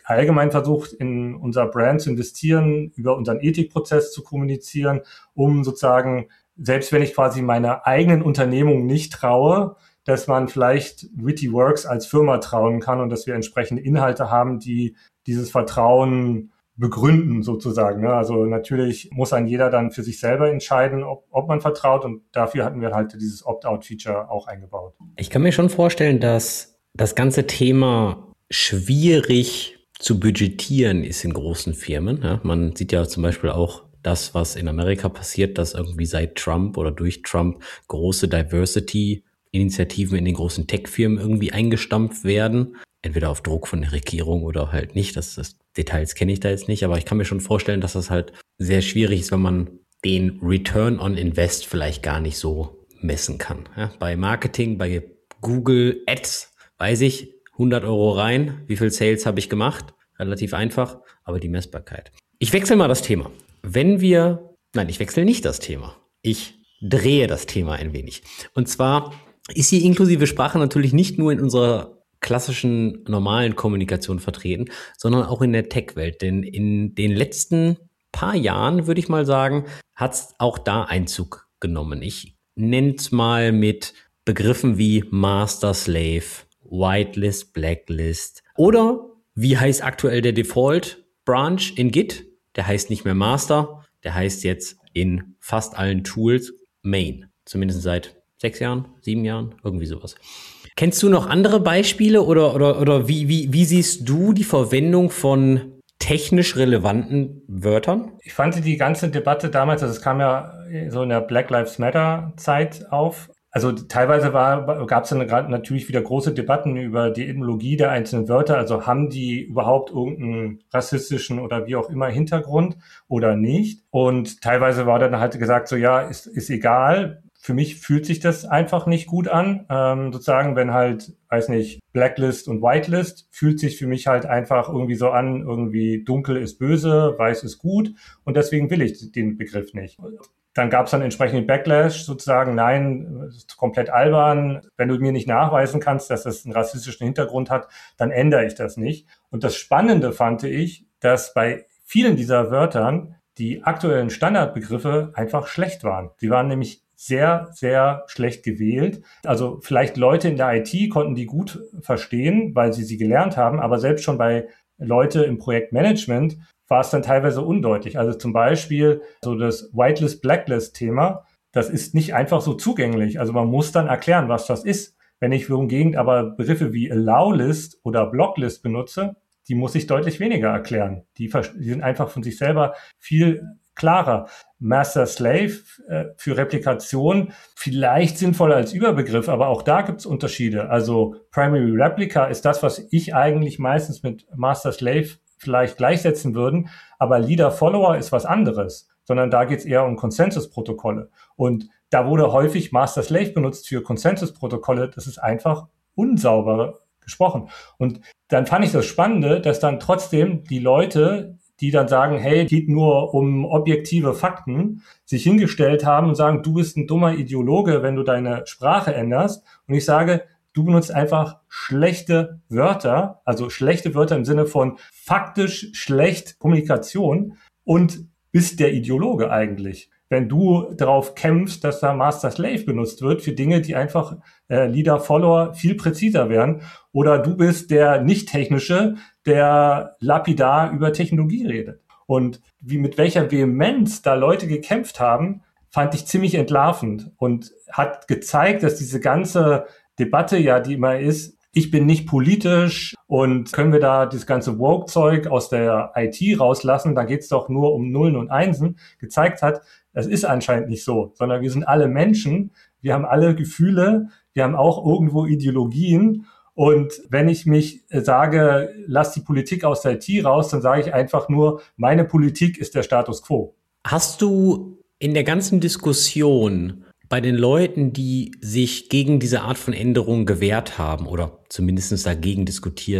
allgemein versucht, in unser Brand zu investieren, über unseren Ethikprozess zu kommunizieren, um sozusagen, selbst wenn ich quasi meiner eigenen Unternehmung nicht traue, dass man vielleicht Witty Works als Firma trauen kann und dass wir entsprechende Inhalte haben, die dieses Vertrauen begründen sozusagen. Also natürlich muss ein jeder dann für sich selber entscheiden, ob, ob man vertraut, und dafür hatten wir halt dieses Opt-out-Feature auch eingebaut. Ich kann mir schon vorstellen, dass das ganze Thema schwierig zu budgetieren ist in großen Firmen. Ja, man sieht ja zum Beispiel auch das, was in Amerika passiert, dass irgendwie seit Trump oder durch Trump große Diversity-Initiativen in den großen Tech-Firmen irgendwie eingestampft werden. Entweder auf Druck von der Regierung oder halt nicht. Das, das Details kenne ich da jetzt nicht, aber ich kann mir schon vorstellen, dass das halt sehr schwierig ist, wenn man den Return on Invest vielleicht gar nicht so messen kann. Ja, bei Marketing, bei Google Ads weiß ich, hundert Euro rein, wie viel Sales habe ich gemacht? Relativ einfach, aber die Messbarkeit. Ich wechsle mal das Thema. Wenn wir, nein, ich wechsle nicht das Thema. Ich drehe das Thema ein wenig. Und zwar ist die inklusive Sprache natürlich nicht nur in unserer klassischen normalen Kommunikation vertreten, sondern auch in der Tech-Welt. Denn in den letzten paar Jahren, würde ich mal sagen, hat es auch da Einzug genommen. Ich nenne es mal mit Begriffen wie Master Slave, Whitelist, Blacklist oder wie heißt aktuell der Default Branch in Git? Der heißt nicht mehr Master, der heißt jetzt in fast allen Tools Main. Zumindest seit sechs Jahren, sieben Jahren, irgendwie sowas. Kennst du noch andere Beispiele oder, oder, oder wie, wie, wie siehst du die Verwendung von technisch relevanten Wörtern? Ich fand die ganze Debatte damals, also es kam ja so in der Black Lives Matter Zeit auf. Also teilweise war, gab es dann gerade natürlich wieder große Debatten über die Etymologie der einzelnen Wörter. Also haben die überhaupt irgendeinen rassistischen oder wie auch immer Hintergrund oder nicht? Und teilweise war dann halt gesagt, so ja, ist, ist egal. Für mich fühlt sich das einfach nicht gut an. Ähm, sozusagen, wenn halt, weiß nicht, Blacklist und Whitelist, fühlt sich für mich halt einfach irgendwie so an, irgendwie dunkel ist böse, weiß ist gut. Und deswegen will ich den Begriff nicht. Dann gab es dann entsprechend Backlash, sozusagen, nein, das ist komplett albern. Wenn du mir nicht nachweisen kannst, dass das einen rassistischen Hintergrund hat, dann ändere ich das nicht. Und das Spannende fand ich, dass bei vielen dieser Wörtern die aktuellen Standardbegriffe einfach schlecht waren. Sie waren nämlich sehr, sehr schlecht gewählt. Also vielleicht Leute in der I T konnten die gut verstehen, weil sie sie gelernt haben, aber selbst schon bei Leute im Projektmanagement war es dann teilweise undeutlich. Also zum Beispiel so das Whitelist-Blacklist-Thema, das ist nicht einfach so zugänglich. Also man muss dann erklären, was das ist. Wenn ich hingegen aber Begriffe wie Allow-List oder Blocklist benutze, die muss ich deutlich weniger erklären. Die, die sind einfach von sich selber viel klarer. Master-Slave äh, für Replikation vielleicht sinnvoller als Überbegriff, aber auch da gibt es Unterschiede. Also Primary Replica ist das, was ich eigentlich meistens mit Master-Slave vielleicht gleichsetzen würden, aber Leader-Follower ist was anderes, sondern da geht es eher um Consensus-Protokolle. Und da wurde häufig Master-Slave benutzt für Consensus-Protokolle. Das ist einfach unsauber gesprochen. Und dann fand ich das Spannende, dass dann trotzdem die Leute, die dann sagen, hey, geht nur um objektive Fakten, sich hingestellt haben und sagen, du bist ein dummer Ideologe, wenn du deine Sprache änderst. Und ich sage, du benutzt einfach schlechte Wörter, also schlechte Wörter im Sinne von faktisch schlecht Kommunikation und bist der Ideologe eigentlich. Wenn du darauf kämpfst, dass da Master Slave benutzt wird für Dinge, die einfach äh, Leader Follower viel präziser wären, oder du bist der Nicht-Technische, der lapidar über Technologie redet. Und wie mit welcher Vehemenz da Leute gekämpft haben, fand ich ziemlich entlarvend und hat gezeigt, dass diese ganze Debatte ja, die immer ist, ich bin nicht politisch und können wir da das ganze Woke-Zeug aus der I T rauslassen, da geht's doch nur um Nullen und Einsen, gezeigt hat, das ist anscheinend nicht so, sondern wir sind alle Menschen, wir haben alle Gefühle, wir haben auch irgendwo Ideologien. Und wenn ich mich sage, lass die Politik aus der I T raus, dann sage ich einfach nur, meine Politik ist der Status quo. Hast du in der ganzen Diskussion bei den Leuten, die sich gegen diese Art von Änderung gewehrt haben oder zumindest dagegen diskutiert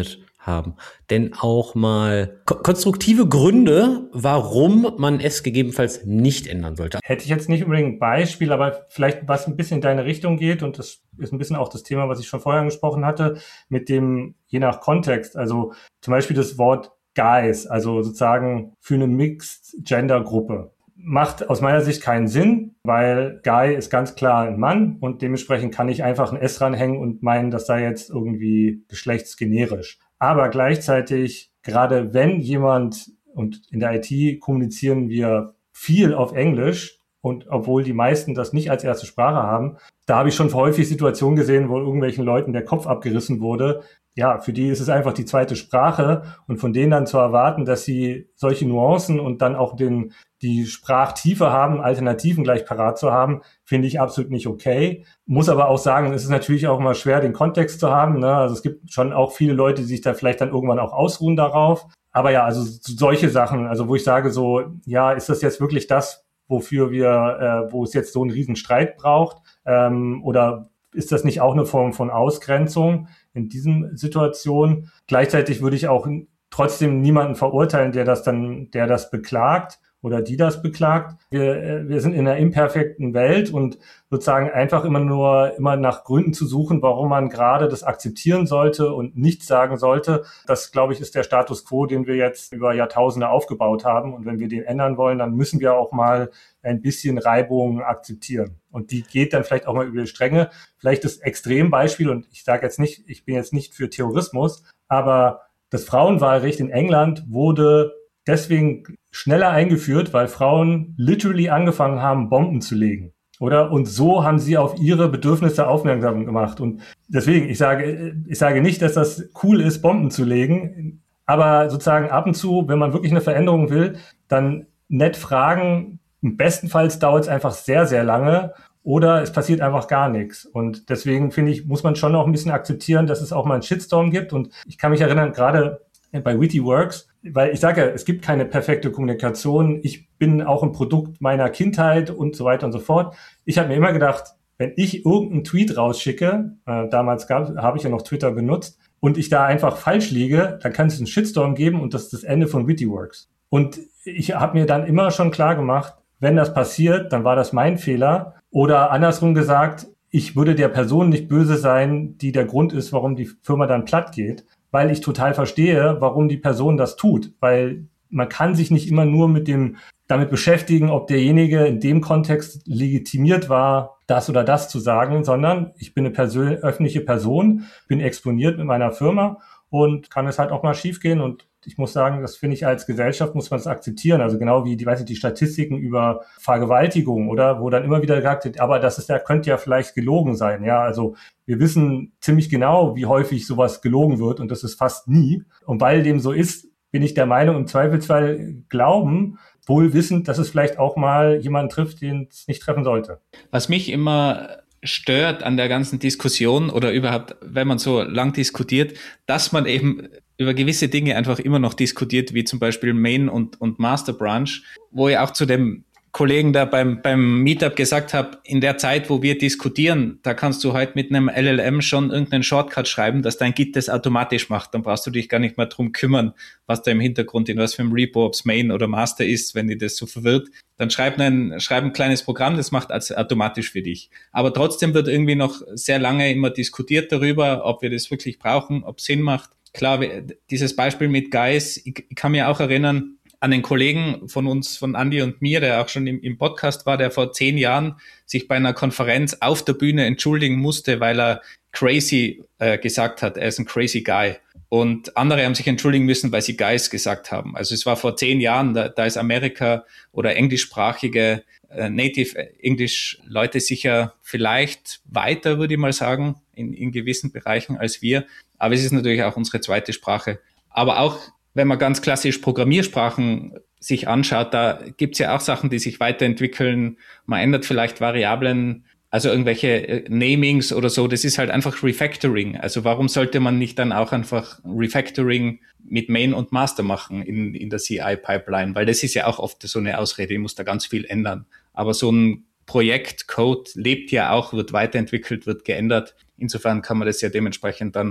haben. Denn auch mal ko- konstruktive Gründe, warum man es gegebenenfalls nicht ändern sollte. Hätte ich jetzt nicht unbedingt ein Beispiel, aber vielleicht was ein bisschen in deine Richtung geht, und das ist ein bisschen auch das Thema, was ich schon vorher angesprochen hatte, mit dem je nach Kontext. Also zum Beispiel das Wort Guys, also sozusagen für eine Mixed-Gender-Gruppe. Macht aus meiner Sicht keinen Sinn, weil Guy ist ganz klar ein Mann und dementsprechend kann ich einfach ein S ranhängen und meinen, das sei jetzt irgendwie geschlechtsgenerisch. Aber gleichzeitig, gerade wenn jemand, und in der I T kommunizieren wir viel auf Englisch, und obwohl die meisten das nicht als erste Sprache haben, da habe ich schon häufig Situationen gesehen, wo irgendwelchen Leuten der Kopf abgerissen wurde. Ja, für die ist es einfach die zweite Sprache, und von denen dann zu erwarten, dass sie solche Nuancen und dann auch den die Sprachtiefe haben, Alternativen gleich parat zu haben, finde ich absolut nicht okay. Muss aber auch sagen, es ist natürlich auch immer schwer, den Kontext zu haben, ne? Also es gibt schon auch viele Leute, die sich da vielleicht dann irgendwann auch ausruhen darauf. Aber ja, also solche Sachen, also wo ich sage so, ja, ist das jetzt wirklich das, wofür wir, äh, wo es jetzt so einen riesen Streit braucht? Ähm, oder ist das nicht auch eine Form von Ausgrenzung in diesen Situationen? Gleichzeitig würde ich auch trotzdem niemanden verurteilen, der das dann, der das beklagt oder die das beklagt. Wir, wir sind in einer imperfekten Welt, und sozusagen einfach immer nur immer nach Gründen zu suchen, warum man gerade das akzeptieren sollte und nichts sagen sollte, das, glaube ich, ist der Status quo, den wir jetzt über Jahrtausende aufgebaut haben. Und wenn wir den ändern wollen, dann müssen wir auch mal ein bisschen Reibung akzeptieren. Und die geht dann vielleicht auch mal über die Stränge. Vielleicht das Extrembeispiel, und ich sage jetzt nicht, ich bin jetzt nicht für Terrorismus, aber das Frauenwahlrecht in England wurde deswegen schneller eingeführt, weil Frauen literally angefangen haben, Bomben zu legen. Oder? Und so haben sie auf ihre Bedürfnisse aufmerksam gemacht. Und deswegen, ich sage, ich sage nicht, dass das cool ist, Bomben zu legen. Aber sozusagen ab und zu, wenn man wirklich eine Veränderung will, dann nett fragen. Bestenfalls dauert es einfach sehr, sehr lange. Oder es passiert einfach gar nichts. Und deswegen finde ich, muss man schon auch ein bisschen akzeptieren, dass es auch mal einen Shitstorm gibt. Und ich kann mich erinnern, gerade bei Wittyworks, weil ich sage, es gibt keine perfekte Kommunikation. Ich bin auch ein Produkt meiner Kindheit und so weiter und so fort. Ich habe mir immer gedacht, wenn ich irgendeinen Tweet rausschicke, äh, damals gab, habe ich ja noch Twitter benutzt, und ich da einfach falsch liege, dann kann es einen Shitstorm geben, und das ist das Ende von Wittyworks. Und ich habe mir dann immer schon klar gemacht, wenn das passiert, dann war das mein Fehler. Oder andersrum gesagt, ich würde der Person nicht böse sein, die der Grund ist, warum die Firma dann platt geht, weil ich total verstehe, warum die Person das tut. Weil man kann sich nicht immer nur mit dem damit beschäftigen, ob derjenige in dem Kontext legitimiert war, das oder das zu sagen, sondern ich bin eine Persön- öffentliche Person, bin exponiert mit meiner Firma und kann es halt auch mal schiefgehen. Und ich muss sagen, das finde ich, als Gesellschaft muss man es akzeptieren. Also genau wie die, weiß ich, die Statistiken über Vergewaltigung, oder, wo dann immer wieder gesagt wird, aber das ist ja, könnte ja vielleicht gelogen sein. Ja, also wir wissen ziemlich genau, wie häufig sowas gelogen wird, und das ist fast nie. Und weil dem so ist, bin ich der Meinung, im Zweifelsfall glauben, wohl wissend, dass es vielleicht auch mal jemanden trifft, den es nicht treffen sollte. Was mich immer stört an der ganzen Diskussion oder überhaupt, wenn man so lang diskutiert, dass man eben über gewisse Dinge einfach immer noch diskutiert, wie zum Beispiel Main und, und Master Branch, wo ich auch zu dem Kollegen da beim, beim Meetup gesagt habe, in der Zeit, wo wir diskutieren, da kannst du halt mit einem L L M schon irgendeinen Shortcut schreiben, dass dein Git das automatisch macht. Dann brauchst du dich gar nicht mehr drum kümmern, was da im Hintergrund in was für einem Repo, ob's Main oder Master ist, wenn dir das so verwirrt. Dann schreib ein, schreib ein kleines Programm, das macht also automatisch für dich. Aber trotzdem wird irgendwie noch sehr lange immer diskutiert darüber, ob wir das wirklich brauchen, ob es Sinn macht. Klar, dieses Beispiel mit Guys, ich, ich kann mir auch erinnern, an den Kollegen von uns, von Andi und mir, der auch schon im, im Podcast war, der vor zehn Jahren sich bei einer Konferenz auf der Bühne entschuldigen musste, weil er crazy äh, gesagt hat, er ist ein crazy guy. Und andere haben sich entschuldigen müssen, weil sie Guys gesagt haben. Also es war vor zehn Jahren, da, da ist Amerika oder englischsprachige äh, Native English Leute sicher vielleicht weiter, würde ich mal sagen, in, in gewissen Bereichen als wir. Aber es ist natürlich auch unsere zweite Sprache. Aber auch wenn man ganz klassisch Programmiersprachen sich anschaut, da gibt's ja auch Sachen, die sich weiterentwickeln. Man ändert vielleicht Variablen, also irgendwelche Namings oder so. Das ist halt einfach Refactoring. Also warum sollte man nicht dann auch einfach Refactoring mit Main und Master machen in, in der C I-Pipeline? Weil das ist ja auch oft so eine Ausrede, ich muss da ganz viel ändern. Aber so ein Projekt, Code lebt ja auch, wird weiterentwickelt, wird geändert. Insofern kann man das ja dementsprechend dann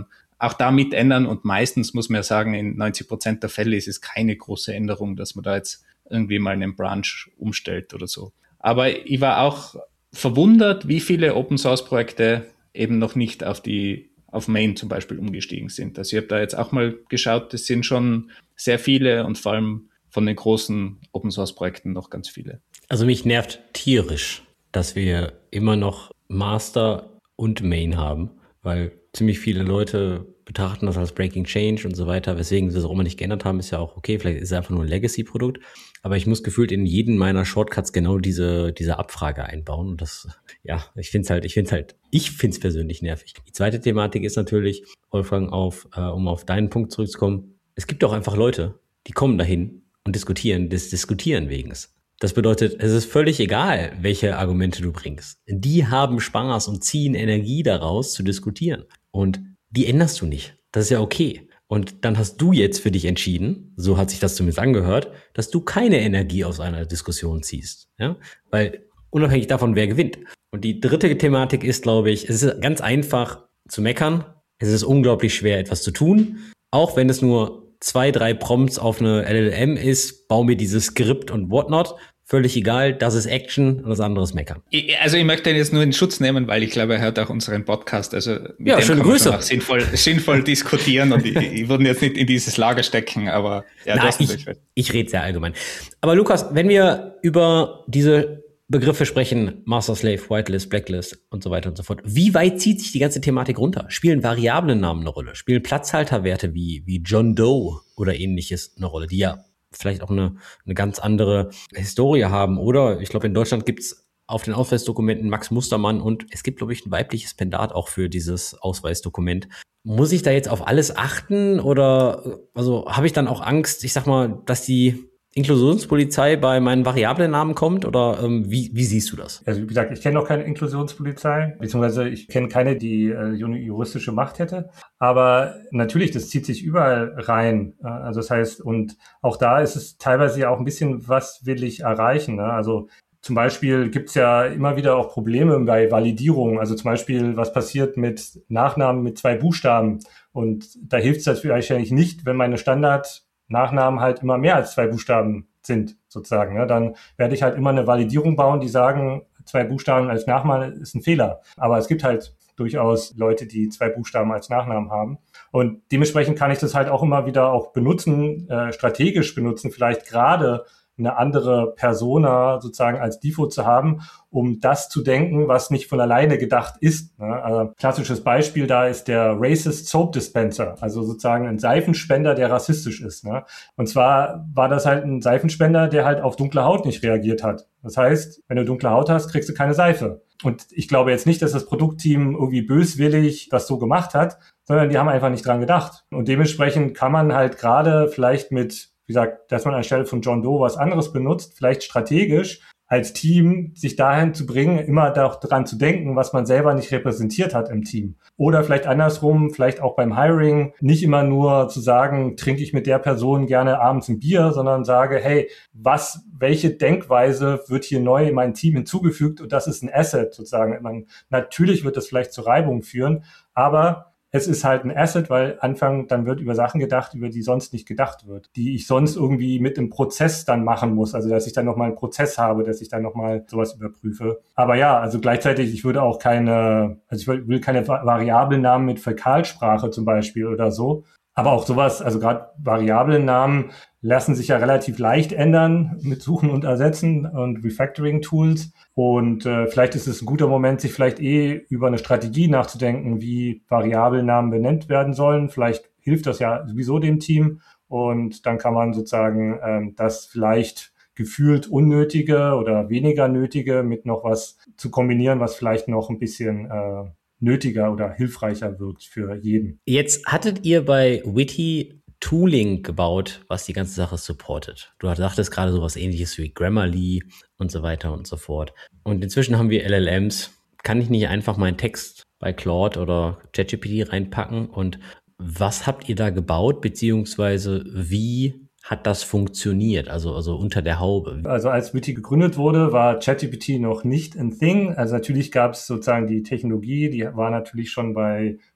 auch da mit ändern und meistens muss man ja sagen, in neunzig Prozent der Fälle ist es keine große Änderung, dass man da jetzt irgendwie mal einen Branch umstellt oder so. Aber ich war auch verwundert, wie viele Open-Source-Projekte eben noch nicht auf die auf Main zum Beispiel umgestiegen sind. Also ich habe da jetzt auch mal geschaut, es sind schon sehr viele und vor allem von den großen Open-Source-Projekten noch ganz viele. Also mich nervt tierisch, dass wir immer noch Master und Main haben, weil ziemlich viele Leute betrachten das als Breaking Change und so weiter, weswegen sie es auch immer nicht geändert haben, ist ja auch okay, vielleicht ist es einfach nur ein Legacy-Produkt, aber ich muss gefühlt in jeden meiner Shortcuts genau diese diese Abfrage einbauen und das, ja, ich finde es halt, ich finde es halt, ich finde es persönlich nervig. Die zweite Thematik ist natürlich, Wolfgang, auf, äh, um auf deinen Punkt zurückzukommen, es gibt auch einfach Leute, die kommen dahin und diskutieren, des Diskutieren wegens. Das bedeutet, es ist völlig egal, welche Argumente du bringst. Die haben Spaß und ziehen Energie daraus, zu diskutieren. Und die änderst du nicht. Das ist ja okay. Und dann hast du jetzt für dich entschieden, so hat sich das zumindest angehört, dass du keine Energie aus einer Diskussion ziehst. Ja? Weil unabhängig davon, wer gewinnt. Und die dritte Thematik ist, glaube ich, es ist ganz einfach zu meckern. Es ist unglaublich schwer, etwas zu tun. Auch wenn es nur zwei, drei Prompts auf eine L L M ist, bau mir dieses Skript und whatnot. Völlig egal, das ist Action und das andere ist Meckern. Ich, also ich möchte ihn jetzt nur in Schutz nehmen, weil ich glaube, er hört auch unseren Podcast. Also mit ja, dem schöne kann man Grüße. schon auch sinnvoll, sinnvoll diskutieren und ich, ich würde ihn jetzt nicht in dieses Lager stecken, aber ja, Na, du hast ich, ich rede sehr allgemein. Aber Lukas, wenn wir über diese Begriffe sprechen, Master Slave, Whitelist, Blacklist und so weiter und so fort, wie weit zieht sich die ganze Thematik runter? Spielen Variablennamen eine Rolle? Spielen Platzhalterwerte wie, wie John Doe oder ähnliches eine Rolle, die ja vielleicht auch eine, eine ganz andere Historie haben? Oder ich glaube, in Deutschland gibt's auf den Ausweisdokumenten Max Mustermann und es gibt, glaube ich, ein weibliches Pendat auch für dieses Ausweisdokument. Muss ich da jetzt auf alles achten oder also habe ich dann auch Angst, ich sag mal, dass die Inklusionspolizei bei meinen Variablennamen kommt oder ähm, wie, wie siehst du das? Also wie gesagt, ich kenne noch keine Inklusionspolizei, beziehungsweise ich kenne keine, die äh, juristische Macht hätte. Aber natürlich, das zieht sich überall rein. Äh, also das heißt, und auch da ist es teilweise ja auch ein bisschen, was will ich erreichen? Ne? Also zum Beispiel gibt's ja immer wieder auch Probleme bei Validierung. Also zum Beispiel, was passiert mit Nachnamen mit zwei Buchstaben? Und da hilft es natürlich eigentlich nicht, wenn meine Standard Nachnamen halt immer mehr als zwei Buchstaben sind, sozusagen. Ne? Dann werde ich halt immer eine Validierung bauen, die sagen, zwei Buchstaben als Nachname ist ein Fehler. Aber es gibt halt durchaus Leute, die zwei Buchstaben als Nachnamen haben. Und dementsprechend kann ich das halt auch immer wieder auch benutzen, äh, strategisch benutzen, vielleicht gerade eine andere Persona sozusagen als Default zu haben, um das zu denken, was nicht von alleine gedacht ist. Ne? Also klassisches Beispiel da ist der Racist Soap Dispenser, also sozusagen ein Seifenspender, der rassistisch ist. Ne? Und zwar war das halt ein Seifenspender, der halt auf dunkle Haut nicht reagiert hat. Das heißt, wenn du dunkle Haut hast, kriegst du keine Seife. Und ich glaube jetzt nicht, dass das Produktteam irgendwie böswillig das so gemacht hat, sondern die haben einfach nicht dran gedacht. Und dementsprechend kann man halt gerade vielleicht mit, wie gesagt, dass man anstelle von John Doe was anderes benutzt, vielleicht strategisch als Team sich dahin zu bringen, immer daran zu denken, was man selber nicht repräsentiert hat im Team. Oder vielleicht andersrum, vielleicht auch beim Hiring, nicht immer nur zu sagen, trinke ich mit der Person gerne abends ein Bier, sondern sage, hey, was, welche Denkweise wird hier neu in mein Team hinzugefügt? Und das ist ein Asset sozusagen. Man, natürlich wird das vielleicht zu Reibung führen, aber es ist halt ein Asset, weil Anfang dann wird über Sachen gedacht, über die sonst nicht gedacht wird, die ich sonst irgendwie mit im Prozess dann machen muss. Also, dass ich dann nochmal einen Prozess habe, dass ich dann nochmal sowas überprüfe. Aber ja, also gleichzeitig, ich würde auch keine, also ich will keine Variablennamen mit Fäkalsprache zum Beispiel oder so. Aber auch sowas, also gerade Variablennamen lassen sich ja relativ leicht ändern mit Suchen und Ersetzen und Refactoring-Tools. Und äh, vielleicht ist es ein guter Moment, sich vielleicht eh über eine Strategie nachzudenken, wie Variablennamen benannt werden sollen. Vielleicht hilft das ja sowieso dem Team. Und dann kann man sozusagen ähm, das vielleicht gefühlt Unnötige oder weniger Nötige mit noch was zu kombinieren, was vielleicht noch ein bisschen äh, nötiger oder hilfreicher wirkt für jeden. Jetzt hattet ihr bei Witty Tooling gebaut, was die ganze Sache supportet. Du sagtest gerade sowas Ähnliches wie Grammarly und so weiter und so fort. Und inzwischen haben wir L L Ms. Kann ich nicht einfach meinen Text bei Claude oder ChatGPT reinpacken? Und was habt ihr da gebaut, beziehungsweise wie hat das funktioniert, also also unter der Haube? Also als Witty gegründet wurde, war ChatGPT noch nicht ein Thing. Also natürlich gab es sozusagen die Technologie, die war natürlich schon bei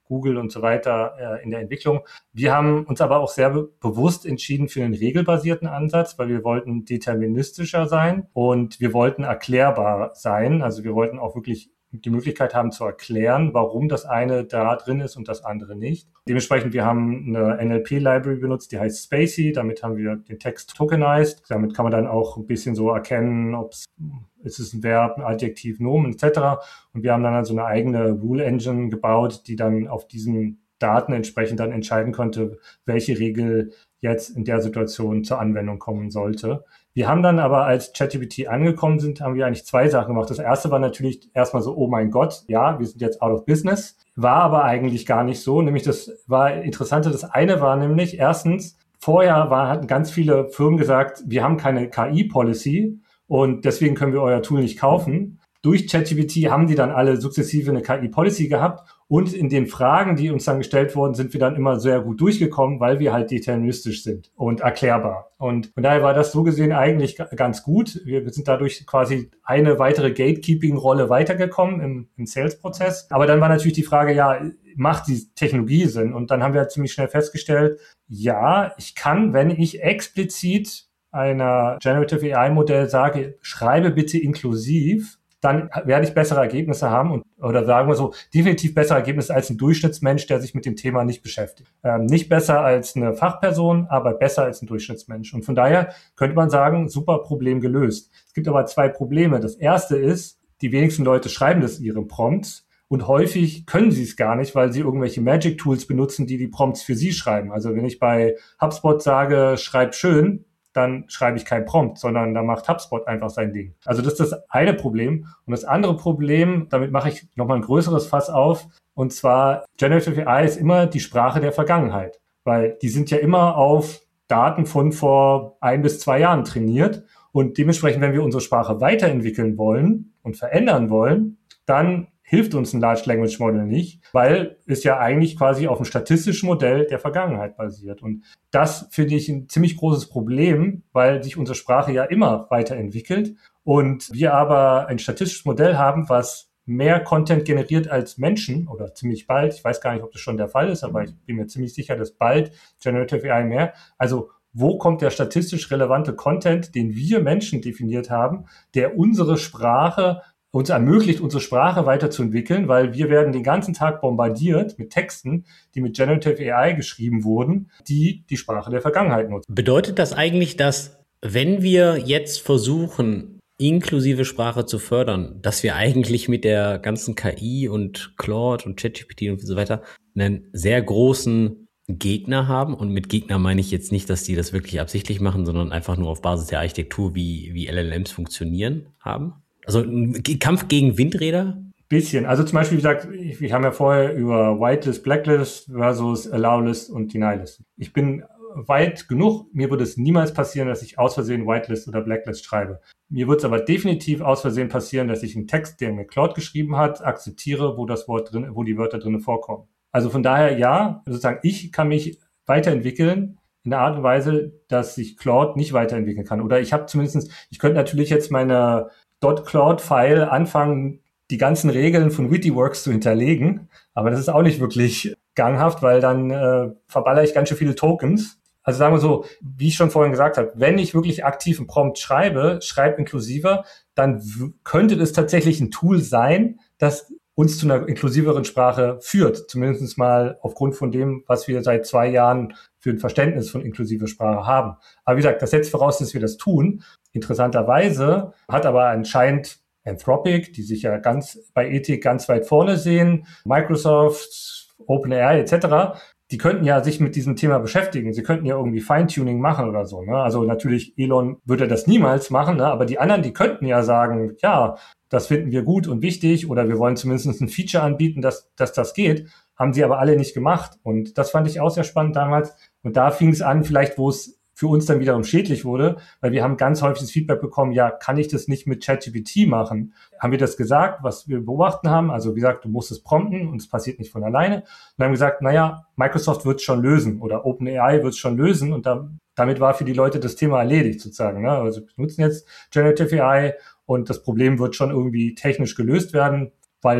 Google und so weiter äh, in der Entwicklung. Wir haben uns aber auch sehr be- bewusst entschieden für einen regelbasierten Ansatz, weil wir wollten deterministischer sein und wir wollten erklärbar sein. Also wir wollten auch wirklich die Möglichkeit haben zu erklären, warum das eine da drin ist und das andere nicht. Dementsprechend, wir haben eine N L P-Library benutzt, die heißt Spacey. Damit haben wir den Text tokenized. Damit kann man dann auch ein bisschen so erkennen, ob es ist es ein Verb, ein Adjektiv, Nomen et cetera. Und wir haben dann also eine eigene Rule Engine gebaut, die dann auf diesen Daten entsprechend dann entscheiden konnte, welche Regel jetzt in der Situation zur Anwendung kommen sollte. Wir haben dann aber, als ChatGPT angekommen sind, haben wir eigentlich zwei Sachen gemacht. Das erste war natürlich erstmal so, oh mein Gott, ja, wir sind jetzt out of business. War aber eigentlich gar nicht so. Nämlich das war interessante. Das eine war nämlich erstens, vorher war, hatten ganz viele Firmen gesagt, wir haben keine K I-Policy und deswegen können wir euer Tool nicht kaufen. Durch ChatGPT haben die dann alle sukzessive eine K I-Policy gehabt und in den Fragen, die uns dann gestellt wurden, sind wir dann immer sehr gut durchgekommen, weil wir halt deterministisch sind und erklärbar. Und von daher war das so gesehen eigentlich ganz gut. Wir sind dadurch quasi eine weitere Gatekeeping-Rolle weitergekommen im, im Sales-Prozess. Aber dann war natürlich die Frage, ja, macht die Technologie Sinn? Und dann haben wir ziemlich schnell festgestellt, ja, ich kann, wenn ich explizit einer Generative A I-Modell sage, schreibe bitte inklusiv, dann werde ich bessere Ergebnisse haben und oder sagen wir so, definitiv bessere Ergebnisse als ein Durchschnittsmensch, der sich mit dem Thema nicht beschäftigt. Ähm, nicht besser als eine Fachperson, aber besser als ein Durchschnittsmensch. Und von daher könnte man sagen, super Problem gelöst. Es gibt aber zwei Probleme. Das erste ist, die wenigsten Leute schreiben das in ihren Prompts. Und häufig können sie es gar nicht, weil sie irgendwelche Magic-Tools benutzen, die die Prompts für sie schreiben. Also wenn ich bei HubSpot sage, schreib schön, dann schreibe ich kein Prompt, sondern da macht HubSpot einfach sein Ding. Also das ist das eine Problem. Und das andere Problem, damit mache ich nochmal ein größeres Fass auf, und zwar Generative A I ist immer die Sprache der Vergangenheit, weil die sind ja immer auf Daten von vor ein bis zwei Jahren trainiert. Und dementsprechend, wenn wir unsere Sprache weiterentwickeln wollen und verändern wollen, dann hilft uns ein Large Language Model nicht, weil es ja eigentlich quasi auf einem statistischen Modell der Vergangenheit basiert. Und das finde ich ein ziemlich großes Problem, weil sich unsere Sprache ja immer weiterentwickelt und wir aber ein statistisches Modell haben, was mehr Content generiert als Menschen oder ziemlich bald. Ich weiß gar nicht, ob das schon der Fall ist, aber ich bin mir ziemlich sicher, dass bald Generative A I mehr. Also wo kommt der statistisch relevante Content, den wir Menschen definiert haben, der unsere Sprache uns ermöglicht, unsere Sprache weiterzuentwickeln, weil wir werden den ganzen Tag bombardiert mit Texten, die mit Generative A I geschrieben wurden, die die Sprache der Vergangenheit nutzen. Bedeutet das eigentlich, dass wenn wir jetzt versuchen, inklusive Sprache zu fördern, dass wir eigentlich mit der ganzen K I und Claude und ChatGPT und so weiter einen sehr großen Gegner haben? Und mit Gegner meine ich jetzt nicht, dass die das wirklich absichtlich machen, sondern einfach nur auf Basis der Architektur, wie, wie L L Ms funktionieren haben? Also ein Kampf gegen Windräder? Bisschen. Also zum Beispiel, wie gesagt, wir haben ja vorher über Whitelist, Blacklist versus Allowlist und Denialist. Ich bin weit genug, mir würde es niemals passieren, dass ich aus Versehen Whitelist oder Blacklist schreibe. Mir wird es aber definitiv aus Versehen passieren, dass ich einen Text, der mir Claude geschrieben hat, akzeptiere, wo das Wort drin, wo die Wörter drin vorkommen. Also von daher, ja, sozusagen, ich kann mich weiterentwickeln in der Art und Weise, dass sich Claude nicht weiterentwickeln kann. Oder ich habe zumindest, ich könnte natürlich jetzt meine .Claude-File anfangen, die ganzen Regeln von Wittyworks zu hinterlegen. Aber das ist auch nicht wirklich ganghaft, weil dann äh, verballere ich ganz schön viele Tokens. Also sagen wir so, wie ich schon vorhin gesagt habe, wenn ich wirklich aktiv einen Prompt schreibe, schreib inklusiver, dann w- könnte das tatsächlich ein Tool sein, das uns zu einer inklusiveren Sprache führt. Zumindest mal aufgrund von dem, was wir seit zwei Jahren für ein Verständnis von inklusiver Sprache haben. Aber wie gesagt, das setzt voraus, dass wir das tun. Interessanterweise hat aber anscheinend Anthropic, die sich ja ganz bei Ethik ganz weit vorne sehen, Microsoft, OpenAI et cetera, die könnten ja sich mit diesem Thema beschäftigen. Sie könnten ja irgendwie Feintuning machen oder so. Ne? Also natürlich, Elon würde das niemals machen, ne? Aber die anderen, die könnten ja sagen, ja, das finden wir gut und wichtig oder wir wollen zumindest ein Feature anbieten, dass, dass das geht. Haben sie aber alle nicht gemacht. Und das fand ich auch sehr spannend damals. Und da fing es an, vielleicht, wo es für uns dann wiederum schädlich wurde, weil wir haben ganz häufig das Feedback bekommen, ja, kann ich das nicht mit ChatGPT machen? Haben wir das gesagt, was wir beobachten haben? Also wie gesagt, du musst es prompten und es passiert nicht von alleine. Und haben gesagt, naja, Microsoft wird es schon lösen oder OpenAI wird es schon lösen und da, damit war für die Leute das Thema erledigt sozusagen. Ne? Also wir nutzen jetzt Generative A I und das Problem wird schon irgendwie technisch gelöst werden, weil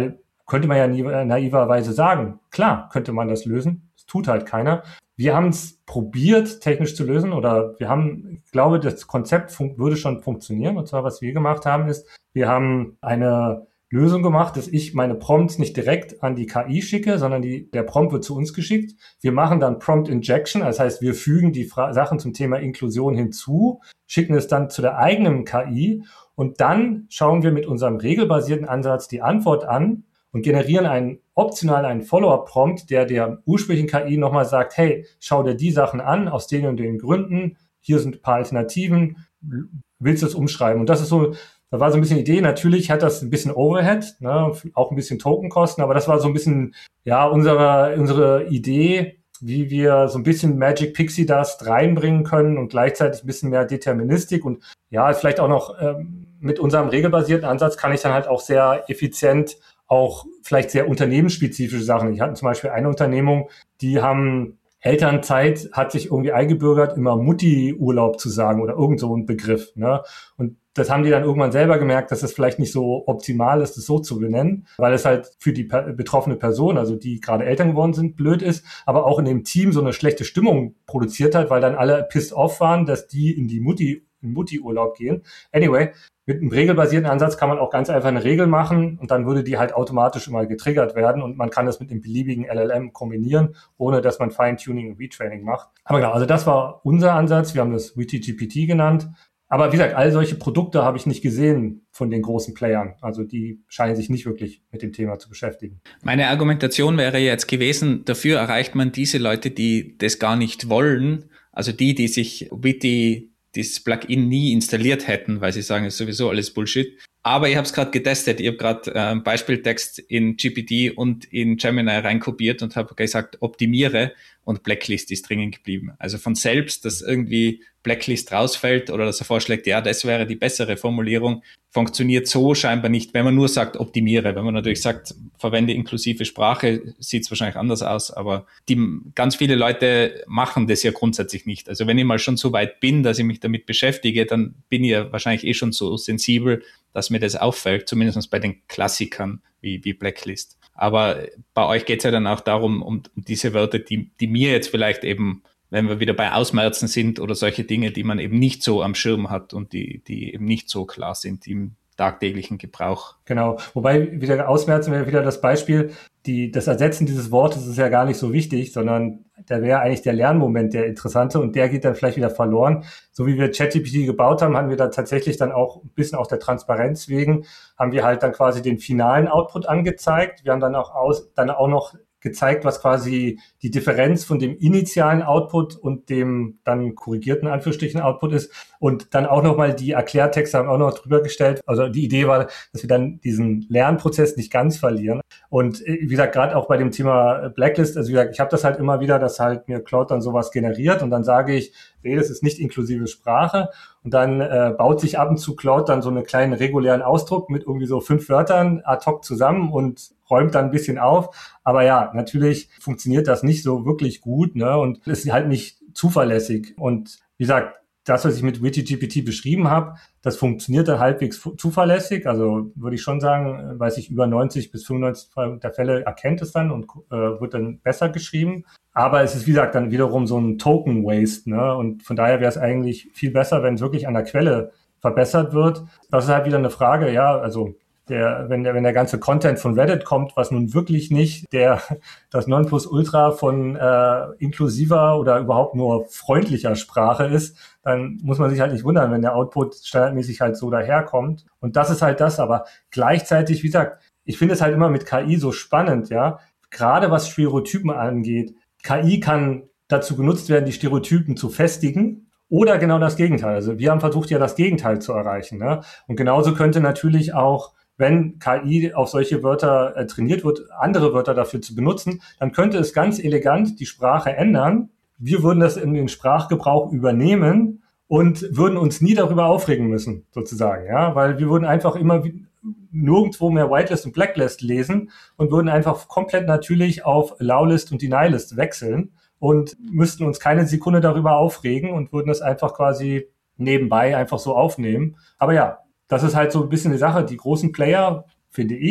könnte man ja naiverweise sagen, klar könnte man das lösen, das tut halt keiner. Wir haben es probiert, technisch zu lösen oder wir haben, ich glaube, das Konzept fun- würde schon funktionieren. Und zwar, was wir gemacht haben, ist, wir haben eine Lösung gemacht, dass ich meine Prompts nicht direkt an die K I schicke, sondern die, der Prompt wird zu uns geschickt. Wir machen dann Prompt Injection, das heißt, wir fügen die Fra- Sachen zum Thema Inklusion hinzu, schicken es dann zu der eigenen K I und dann schauen wir mit unserem regelbasierten Ansatz die Antwort an und generieren einen optional einen Follow-up-Prompt, der der ursprünglichen K I nochmal sagt, hey, schau dir die Sachen an, aus den und den Gründen, hier sind ein paar Alternativen, willst du es umschreiben? Und das ist so, da war so ein bisschen Idee, natürlich hat das ein bisschen Overhead, ne, auch ein bisschen Tokenkosten, aber das war so ein bisschen, ja, unsere, unsere Idee, wie wir so ein bisschen Magic Pixie Dust reinbringen können und gleichzeitig ein bisschen mehr Deterministik und ja, vielleicht auch noch ähm, mit unserem regelbasierten Ansatz kann ich dann halt auch sehr effizient auch vielleicht sehr unternehmensspezifische Sachen. Ich hatte zum Beispiel eine Unternehmung, die haben Elternzeit, hat sich irgendwie eingebürgert, immer Mutti-Urlaub zu sagen oder irgend so ein Begriff. Ne? Und das haben die dann irgendwann selber gemerkt, dass es vielleicht nicht so optimal ist, das so zu benennen, weil es halt für die per- betroffene Person, also die gerade Eltern geworden sind, blöd ist, aber auch in dem Team so eine schlechte Stimmung produziert hat, weil dann alle pissed off waren, dass die in die Mutti, in Mutti-Urlaub gehen. Anyway, mit einem regelbasierten Ansatz kann man auch ganz einfach eine Regel machen und dann würde die halt automatisch immer getriggert werden und man kann das mit dem beliebigen L L M kombinieren, ohne dass man Feintuning und Retraining macht. Aber genau, also das war unser Ansatz. Wir haben das Witty G P T genannt. Aber wie gesagt, all solche Produkte habe ich nicht gesehen von den großen Playern. Also die scheinen sich nicht wirklich mit dem Thema zu beschäftigen. Meine Argumentation wäre jetzt gewesen, dafür erreicht man diese Leute, die das gar nicht wollen, also die, die sich Witty das Plugin nie installiert hätten, weil sie sagen, es ist sowieso alles Bullshit. Aber ich habe es gerade getestet. Ich habe gerade äh, Beispieltext in G P T und in Gemini reinkopiert und habe gesagt, optimiere und Blacklist ist drin geblieben. Also von selbst, dass irgendwie Blacklist rausfällt oder dass er vorschlägt, ja, das wäre die bessere Formulierung, funktioniert so scheinbar nicht, wenn man nur sagt, optimiere. Wenn man natürlich sagt, verwende inklusive Sprache, sieht es wahrscheinlich anders aus, aber die, ganz viele Leute machen das ja grundsätzlich nicht. Also wenn ich mal schon so weit bin, dass ich mich damit beschäftige, dann bin ich ja wahrscheinlich eh schon so sensibel, dass mir das auffällt, zumindest bei den Klassikern wie, wie Blacklist. Aber bei euch geht es ja dann auch darum, um, um diese Wörter, die, die mir jetzt vielleicht eben, wenn wir wieder bei Ausmerzen sind oder solche Dinge, die man eben nicht so am Schirm hat und die, die eben nicht so klar sind im tagtäglichen Gebrauch. Genau, wobei wieder ausmerzen wäre wieder das Beispiel, die, das Ersetzen dieses Wortes ist ja gar nicht so wichtig, sondern da wäre eigentlich der Lernmoment der interessante und der geht dann vielleicht wieder verloren. So wie wir ChatGPT gebaut haben, haben wir da tatsächlich dann auch ein bisschen aus der Transparenz wegen, haben wir halt dann quasi den finalen Output angezeigt. Wir haben dann auch aus, dann auch noch gezeigt, was quasi die Differenz von dem initialen Output und dem dann korrigierten Anführungsstrichen Output ist und dann auch nochmal die Erklärtexte haben auch noch drüber gestellt. Also die Idee war, dass wir dann diesen Lernprozess nicht ganz verlieren. Und wie gesagt, gerade auch bei dem Thema Blacklist, also wie gesagt, ich habe das halt immer wieder, dass halt mir Claude dann sowas generiert und dann sage ich, nee, das ist nicht inklusive Sprache und dann äh, baut sich ab und zu Claude dann so einen kleinen regulären Ausdruck mit irgendwie so fünf Wörtern ad hoc zusammen und räumt dann ein bisschen auf. Aber ja, natürlich funktioniert das nicht so wirklich gut, ne? Und ist halt nicht zuverlässig. Und wie gesagt, das, was ich mit Witty G P T beschrieben habe, das funktioniert dann halbwegs zuverlässig. Also würde ich schon sagen, weiß ich, über neunzig bis fünfundneunzig der Fälle erkennt es dann und äh, wird dann besser geschrieben. Aber es ist, wie gesagt, dann wiederum so ein Token-Waste, ne? Und von daher wäre es eigentlich viel besser, wenn es wirklich an der Quelle verbessert wird. Das ist halt wieder eine Frage, ja, also Der, wenn der, wenn der ganze Content von Reddit kommt, was nun wirklich nicht der, das Nonplusultra von äh, inklusiver oder überhaupt nur freundlicher Sprache ist, dann muss man sich halt nicht wundern, wenn der Output standardmäßig halt so daherkommt. Und das ist halt das, aber gleichzeitig, wie gesagt, ich finde es halt immer mit K I so spannend, ja, gerade was Stereotypen angeht. K I kann dazu genutzt werden, die Stereotypen zu festigen. Oder genau das Gegenteil. Also wir haben versucht, ja das Gegenteil zu erreichen, ne? Und genauso könnte natürlich auch, wenn K I auf solche Wörter äh, trainiert wird, andere Wörter dafür zu benutzen, dann könnte es ganz elegant die Sprache ändern. Wir würden das in den Sprachgebrauch übernehmen und würden uns nie darüber aufregen müssen, sozusagen, ja, weil wir würden einfach immer nirgendwo mehr Whitelist und Blacklist lesen und würden einfach komplett natürlich auf Allowlist und Denialist wechseln und müssten uns keine Sekunde darüber aufregen und würden das einfach quasi nebenbei einfach so aufnehmen. Aber ja, das ist halt so ein bisschen die Sache. Die großen Player, finde ich,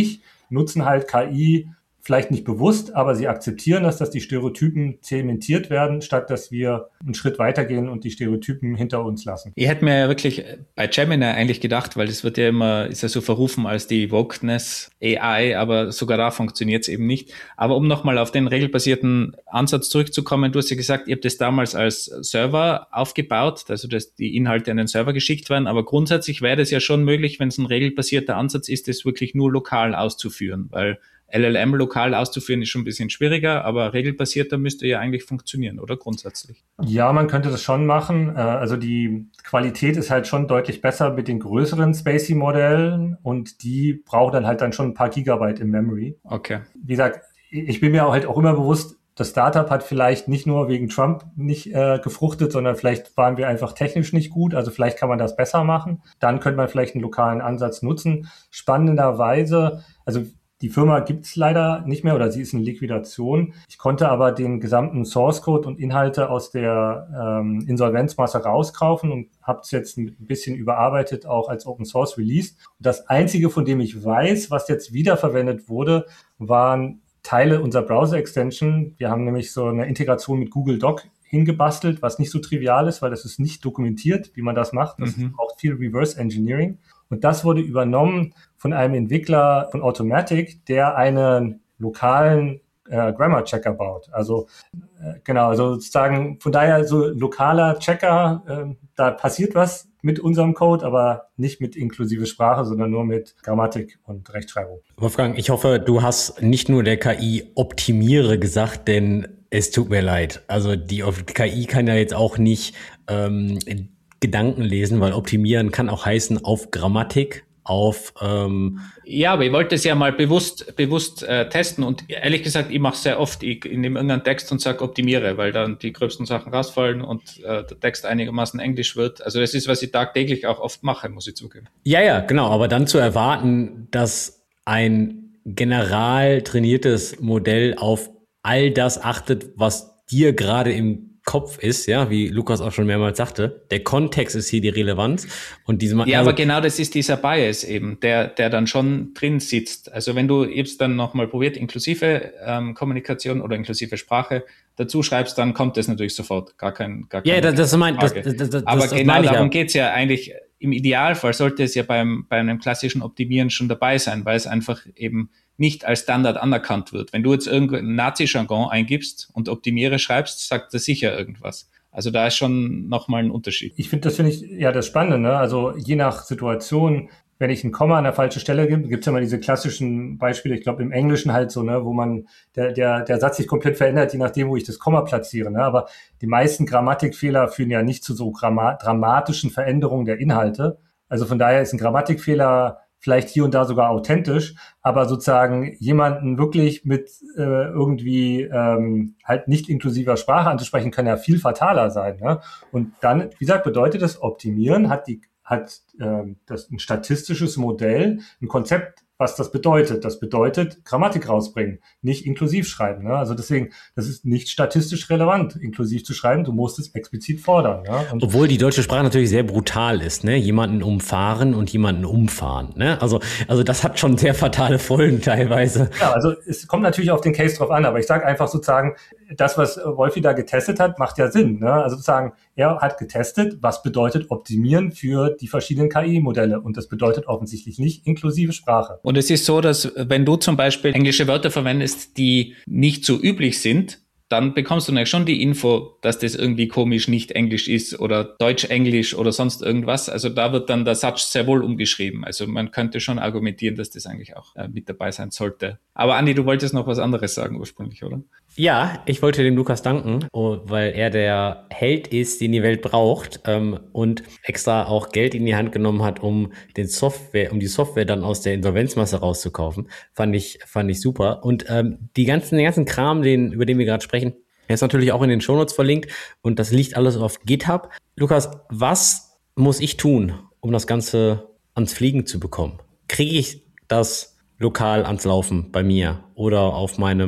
nutzen halt K I vielleicht nicht bewusst, aber sie akzeptieren das, dass die Stereotypen zementiert werden, statt dass wir einen Schritt weitergehen und die Stereotypen hinter uns lassen. Ich hätte mir ja wirklich bei Gemini eigentlich gedacht, weil das wird ja immer, ist ja so verrufen als die Wokeness A I, aber sogar da funktioniert es eben nicht. Aber um nochmal auf den regelbasierten Ansatz zurückzukommen, du hast ja gesagt, ihr habt das damals als Server aufgebaut, also dass die Inhalte an den Server geschickt werden, aber grundsätzlich wäre das ja schon möglich, wenn es ein regelbasierter Ansatz ist, das wirklich nur lokal auszuführen, weil L L M lokal auszuführen ist schon ein bisschen schwieriger, aber regelbasierter müsste ja eigentlich funktionieren, oder grundsätzlich? Ja, man könnte das schon machen. Also die Qualität ist halt schon deutlich besser mit den größeren Spacey-Modellen und die brauchen dann halt dann schon ein paar Gigabyte im Memory. Okay. Wie gesagt, ich bin mir auch halt auch immer bewusst, das Startup hat vielleicht nicht nur wegen Trump nicht äh, gefruchtet, sondern vielleicht waren wir einfach technisch nicht gut. Also vielleicht kann man das besser machen. Dann könnte man vielleicht einen lokalen Ansatz nutzen. Spannenderweise, also die Firma gibt's leider nicht mehr oder sie ist in Liquidation. Ich konnte aber den gesamten Source Code und Inhalte aus der ähm, Insolvenzmasse rauskaufen und habe es jetzt ein bisschen überarbeitet, auch als Open Source released. Und das Einzige, von dem ich weiß, was jetzt wiederverwendet wurde, waren Teile unserer Browser-Extension. Wir haben nämlich so eine Integration mit Google Doc hingebastelt, was nicht so trivial ist, weil das ist nicht dokumentiert, wie man das macht. Das mhm. braucht viel Reverse Engineering. Und das wurde übernommen von einem Entwickler von Automatic, der einen lokalen äh, Grammar-Checker baut. Also äh, genau, also sozusagen von daher so lokaler Checker, äh, da passiert was mit unserem Code, aber nicht mit inklusive Sprache, sondern nur mit Grammatik und Rechtschreibung. Wolfgang, ich hoffe, du hast nicht nur der K I optimiere gesagt, denn es tut mir leid. Also die K I kann ja jetzt auch nicht ähm, Gedanken lesen, weil optimieren kann auch heißen auf Grammatik, auf ähm ja, aber ich wollte es ja mal bewusst bewusst äh, testen und ehrlich gesagt, ich mache es sehr oft. Ich, ich nehme irgendeinen Text und sage optimiere, weil dann die gröbsten Sachen rausfallen und äh, der Text einigermaßen Englisch wird. Also das ist, was ich tagtäglich auch oft mache, muss ich zugeben. Ja, ja, genau. Aber dann zu erwarten, dass ein general trainiertes Modell auf all das achtet, was dir gerade im Kopf ist, ja, wie Lukas auch schon mehrmals sagte, der Kontext ist hier die Relevanz und diese Ja, also aber genau das ist dieser Bias eben, der der dann schon drin sitzt. Also wenn du jetzt dann nochmal probiert, inklusive ähm, Kommunikation oder inklusive Sprache dazu schreibst, dann kommt das natürlich sofort, gar kein gar Ja, yeah, das, das ist mein, das, das, das, das, aber das genau darum geht's ja eigentlich. Im Idealfall sollte es ja beim bei einem klassischen Optimieren schon dabei sein, weil es einfach eben nicht als Standard anerkannt wird. Wenn du jetzt irgendein Nazi-Jargon eingibst und optimiere schreibst, sagt er sicher irgendwas. Also da ist schon nochmal ein Unterschied. Ich finde, das finde ich ja das Spannende, ne? Also je nach Situation, wenn ich ein Komma an der falschen Stelle gebe, gibt's ja mal diese klassischen Beispiele, ich glaube im Englischen halt so, ne, wo man der der der Satz sich komplett verändert, je nachdem, wo ich das Komma platziere, ne? Aber die meisten Grammatikfehler führen ja nicht zu so gramma- dramatischen Veränderungen der Inhalte. Also von daher ist ein Grammatikfehler vielleicht hier und da sogar authentisch, aber sozusagen jemanden wirklich mit äh, irgendwie ähm, halt nicht inklusiver Sprache anzusprechen, kann ja viel fataler sein, ne? Und dann, wie gesagt, bedeutet das, Optimieren hat die hat äh, das ein statistisches Modell, ein Konzept, was das bedeutet. Das bedeutet Grammatik rausbringen, nicht inklusiv schreiben. Ne? Also deswegen, das ist nicht statistisch relevant, inklusiv zu schreiben. Du musst es explizit fordern. Ne? Und obwohl die deutsche Sprache natürlich sehr brutal ist, ne? Jemanden umfahren und jemanden umfahren. Ne? Also, also das hat schon sehr fatale Folgen teilweise. Ja, also es kommt natürlich auf den Case drauf an, aber ich sage einfach sozusagen, das, was Wolfi da getestet hat, macht ja Sinn. Ne? Also sozusagen, er hat getestet, was bedeutet Optimieren für die verschiedenen K I-Modelle. Und das bedeutet offensichtlich nicht inklusive Sprache. Und es ist so, dass wenn du zum Beispiel englische Wörter verwendest, die nicht so üblich sind, dann bekommst du natürlich schon die Info, dass das irgendwie komisch nicht Englisch ist oder Deutsch-Englisch oder sonst irgendwas. Also da wird dann der Satz sehr wohl umgeschrieben. Also man könnte schon argumentieren, dass das eigentlich auch äh, mit dabei sein sollte. Aber Andi, du wolltest noch was anderes sagen ursprünglich, oder? Ja, ich wollte dem Lukas danken, weil er der Held ist, den die Welt braucht, ähm, und extra auch Geld in die Hand genommen hat, um den Software, um die Software dann aus der Insolvenzmasse rauszukaufen. Fand ich, fand ich super. Und ähm, die ganzen, den ganzen Kram, den, über den wir gerade sprechen, der ist natürlich auch in den Shownotes verlinkt und das liegt alles auf GitHub. Lukas, was muss ich tun, um das Ganze ans Fliegen zu bekommen? Kriege ich das lokal ans Laufen bei mir oder auf meinem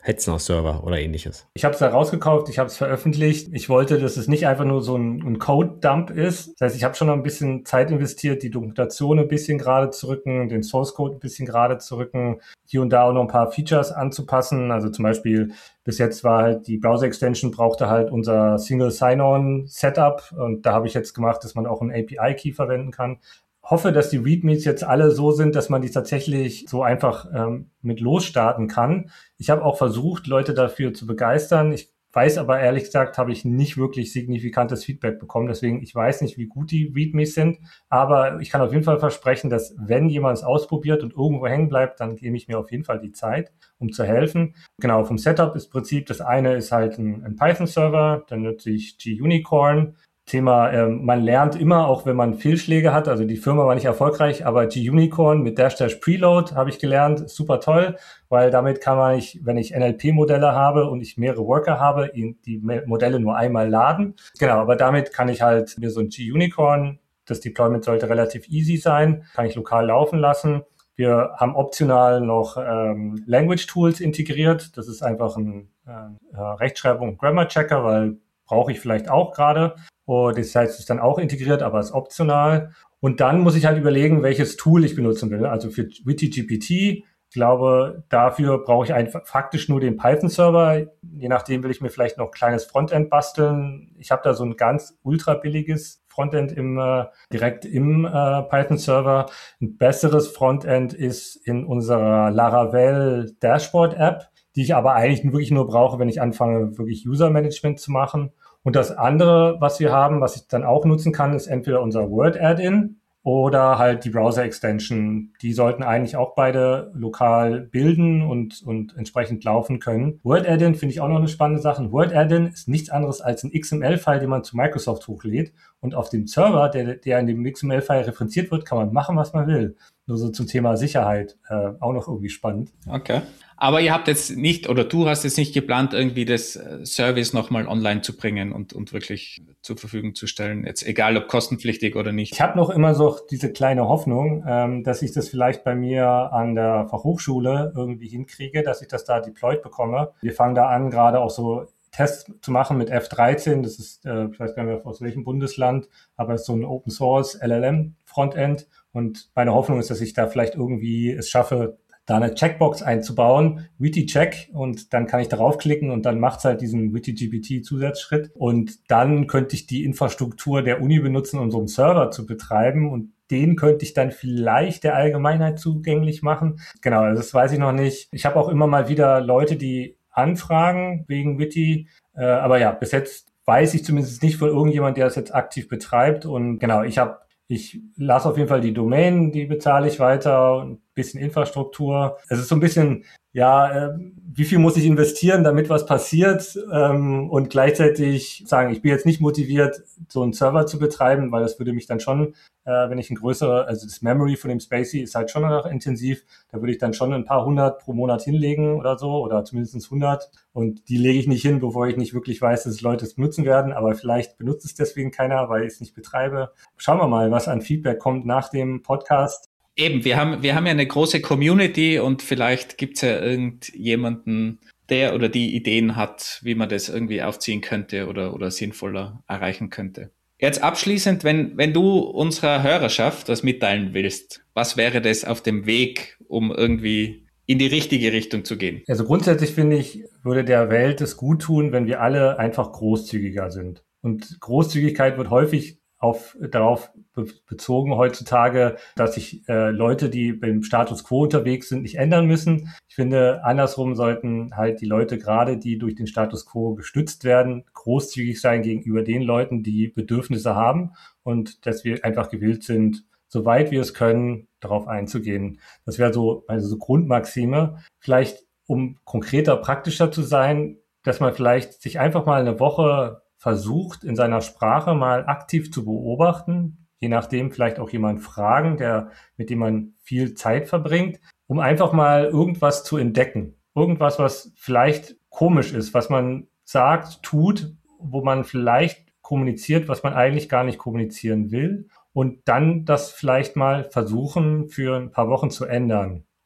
Hetzner-Server oder ähnliches? Ich habe es da rausgekauft, ich habe es veröffentlicht. Ich wollte, dass es nicht einfach nur so ein, ein Code-Dump ist. Das heißt, ich habe schon noch ein bisschen Zeit investiert, die Dokumentation ein bisschen gerade zu rücken, den Source-Code ein bisschen gerade zu rücken, hier und da auch noch ein paar Features anzupassen. Also zum Beispiel bis jetzt war halt die Browser-Extension brauchte halt unser Single Sign-On-Setup und da habe ich jetzt gemacht, dass man auch einen A P I-Key verwenden kann. Hoffe, dass die READMEs jetzt alle so sind, dass man die tatsächlich so einfach ähm, mit losstarten kann. Ich habe auch versucht, Leute dafür zu begeistern. Ich weiß aber ehrlich gesagt, habe ich nicht wirklich signifikantes Feedback bekommen. Deswegen, ich weiß nicht, wie gut die READMEs sind. Aber ich kann auf jeden Fall versprechen, dass wenn jemand es ausprobiert und irgendwo hängen bleibt, dann gebe ich mir auf jeden Fall die Zeit, um zu helfen. Genau, vom Setup ist Prinzip, das eine ist halt ein, ein Python-Server, dann nutze ich G-Unicorn. Thema, äh, man lernt immer, auch wenn man Fehlschläge hat, also die Firma war nicht erfolgreich, aber G-Unicorn mit Dash Dash Preload habe ich gelernt, super toll, weil damit kann man, ich, wenn ich N L P-Modelle habe und ich mehrere Worker habe, die Modelle nur einmal laden. Genau, aber damit kann ich halt mir so ein G-Unicorn, das Deployment sollte relativ easy sein, kann ich lokal laufen lassen. Wir haben optional noch ähm, Language Tools integriert, das ist einfach ein äh, Rechtschreibung- und Grammar-Checker, weil brauche ich vielleicht auch gerade. Und das heißt, es ist dann auch integriert, aber ist optional. Und dann muss ich halt überlegen, welches Tool ich benutzen will. Also für WittyGPT, ich glaube, dafür brauche ich einfach faktisch nur den Python-Server. Je nachdem will ich mir vielleicht noch ein kleines Frontend basteln. Ich habe da so ein ganz ultra billiges Frontend im, äh, direkt im äh, Python-Server. Ein besseres Frontend ist in unserer Laravel Dashboard-App, die ich aber eigentlich wirklich nur brauche, wenn ich anfange, wirklich User-Management zu machen. Und das andere, was wir haben, was ich dann auch nutzen kann, ist entweder unser Word-Add-in oder halt die Browser-Extension. Die sollten eigentlich auch beide lokal bilden und, und entsprechend laufen können. Word-Add-in finde ich auch noch eine spannende Sache. Word-Add-in ist nichts anderes als ein X M L-File, den man zu Microsoft hochlädt. Und auf dem Server, der, der in dem X M L-File referenziert wird, kann man machen, was man will. Nur so zum Thema Sicherheit, äh, auch noch irgendwie spannend. Okay. Aber ihr habt jetzt nicht, oder du hast jetzt nicht geplant, irgendwie das Service nochmal online zu bringen und, und wirklich zur Verfügung zu stellen, jetzt egal ob kostenpflichtig oder nicht. Ich habe noch immer so diese kleine Hoffnung, ähm, dass ich das vielleicht bei mir an der Fachhochschule irgendwie hinkriege, dass ich das da deployed bekomme. Wir fangen da an, gerade auch so Tests zu machen mit F dreizehn. Das ist, äh, ich weiß gar nicht mehr aus welchem Bundesland, aber es ist so ein Open Source L L M Frontend. Und meine Hoffnung ist, dass ich da vielleicht irgendwie es schaffe, da eine Checkbox einzubauen, WittyCheck, und dann kann ich darauf klicken und dann macht's halt diesen WittyGPT-Zusatzschritt. Und dann könnte ich die Infrastruktur der Uni benutzen, um so einen Server zu betreiben, und den könnte ich dann vielleicht der Allgemeinheit zugänglich machen. Genau, also das weiß ich noch nicht. Ich habe auch immer mal wieder Leute, die anfragen wegen Witty, äh, aber ja, bis jetzt weiß ich zumindest nicht von irgendjemand, der das jetzt aktiv betreibt. Und genau, ich habe Ich lasse auf jeden Fall die Domain, die bezahle ich weiter, ein bisschen Infrastruktur. Es ist so ein bisschen, ja, äh, wie viel muss ich investieren, damit was passiert? Ähm, und gleichzeitig sagen, ich bin jetzt nicht motiviert, so einen Server zu betreiben, weil das würde mich dann schon, äh, wenn ich ein größerer, also das Memory von dem Spacey ist halt schon noch intensiv, da würde ich dann schon ein paar hundert pro Monat hinlegen oder so, oder zumindest hundert. Und die lege ich nicht hin, bevor ich nicht wirklich weiß, dass Leute es benutzen werden. Aber vielleicht benutzt es deswegen keiner, weil ich es nicht betreibe. Schauen wir mal, was an Feedback kommt nach dem Podcast. Eben, wir haben, wir haben ja eine große Community und vielleicht gibt's ja irgendjemanden, der oder die Ideen hat, wie man das irgendwie aufziehen könnte oder, oder sinnvoller erreichen könnte. Jetzt abschließend, wenn, wenn du unserer Hörerschaft das mitteilen willst, was wäre das auf dem Weg, um irgendwie in die richtige Richtung zu gehen? Also grundsätzlich finde ich, würde der Welt es gut tun, wenn wir alle einfach großzügiger sind. Und Großzügigkeit wird häufig auf, darauf be- bezogen heutzutage, dass sich äh, Leute, die beim Status Quo unterwegs sind, nicht ändern müssen. Ich finde, andersrum sollten halt die Leute, gerade die durch den Status Quo gestützt werden, großzügig sein gegenüber den Leuten, die Bedürfnisse haben, und dass wir einfach gewillt sind, soweit wir es können, darauf einzugehen. Das wäre so, also so Grundmaxime. Vielleicht, um konkreter, praktischer zu sein, dass man vielleicht sich einfach mal eine Woche versucht, in seiner Sprache mal aktiv zu beobachten, je nachdem vielleicht auch jemand fragen, der, mit dem man viel Zeit verbringt, um einfach mal irgendwas zu entdecken. Irgendwas, was vielleicht komisch ist, was man sagt, tut, wo man vielleicht kommuniziert, was man eigentlich gar nicht kommunizieren will, und dann das vielleicht mal versuchen, für ein paar Wochen zu ändern.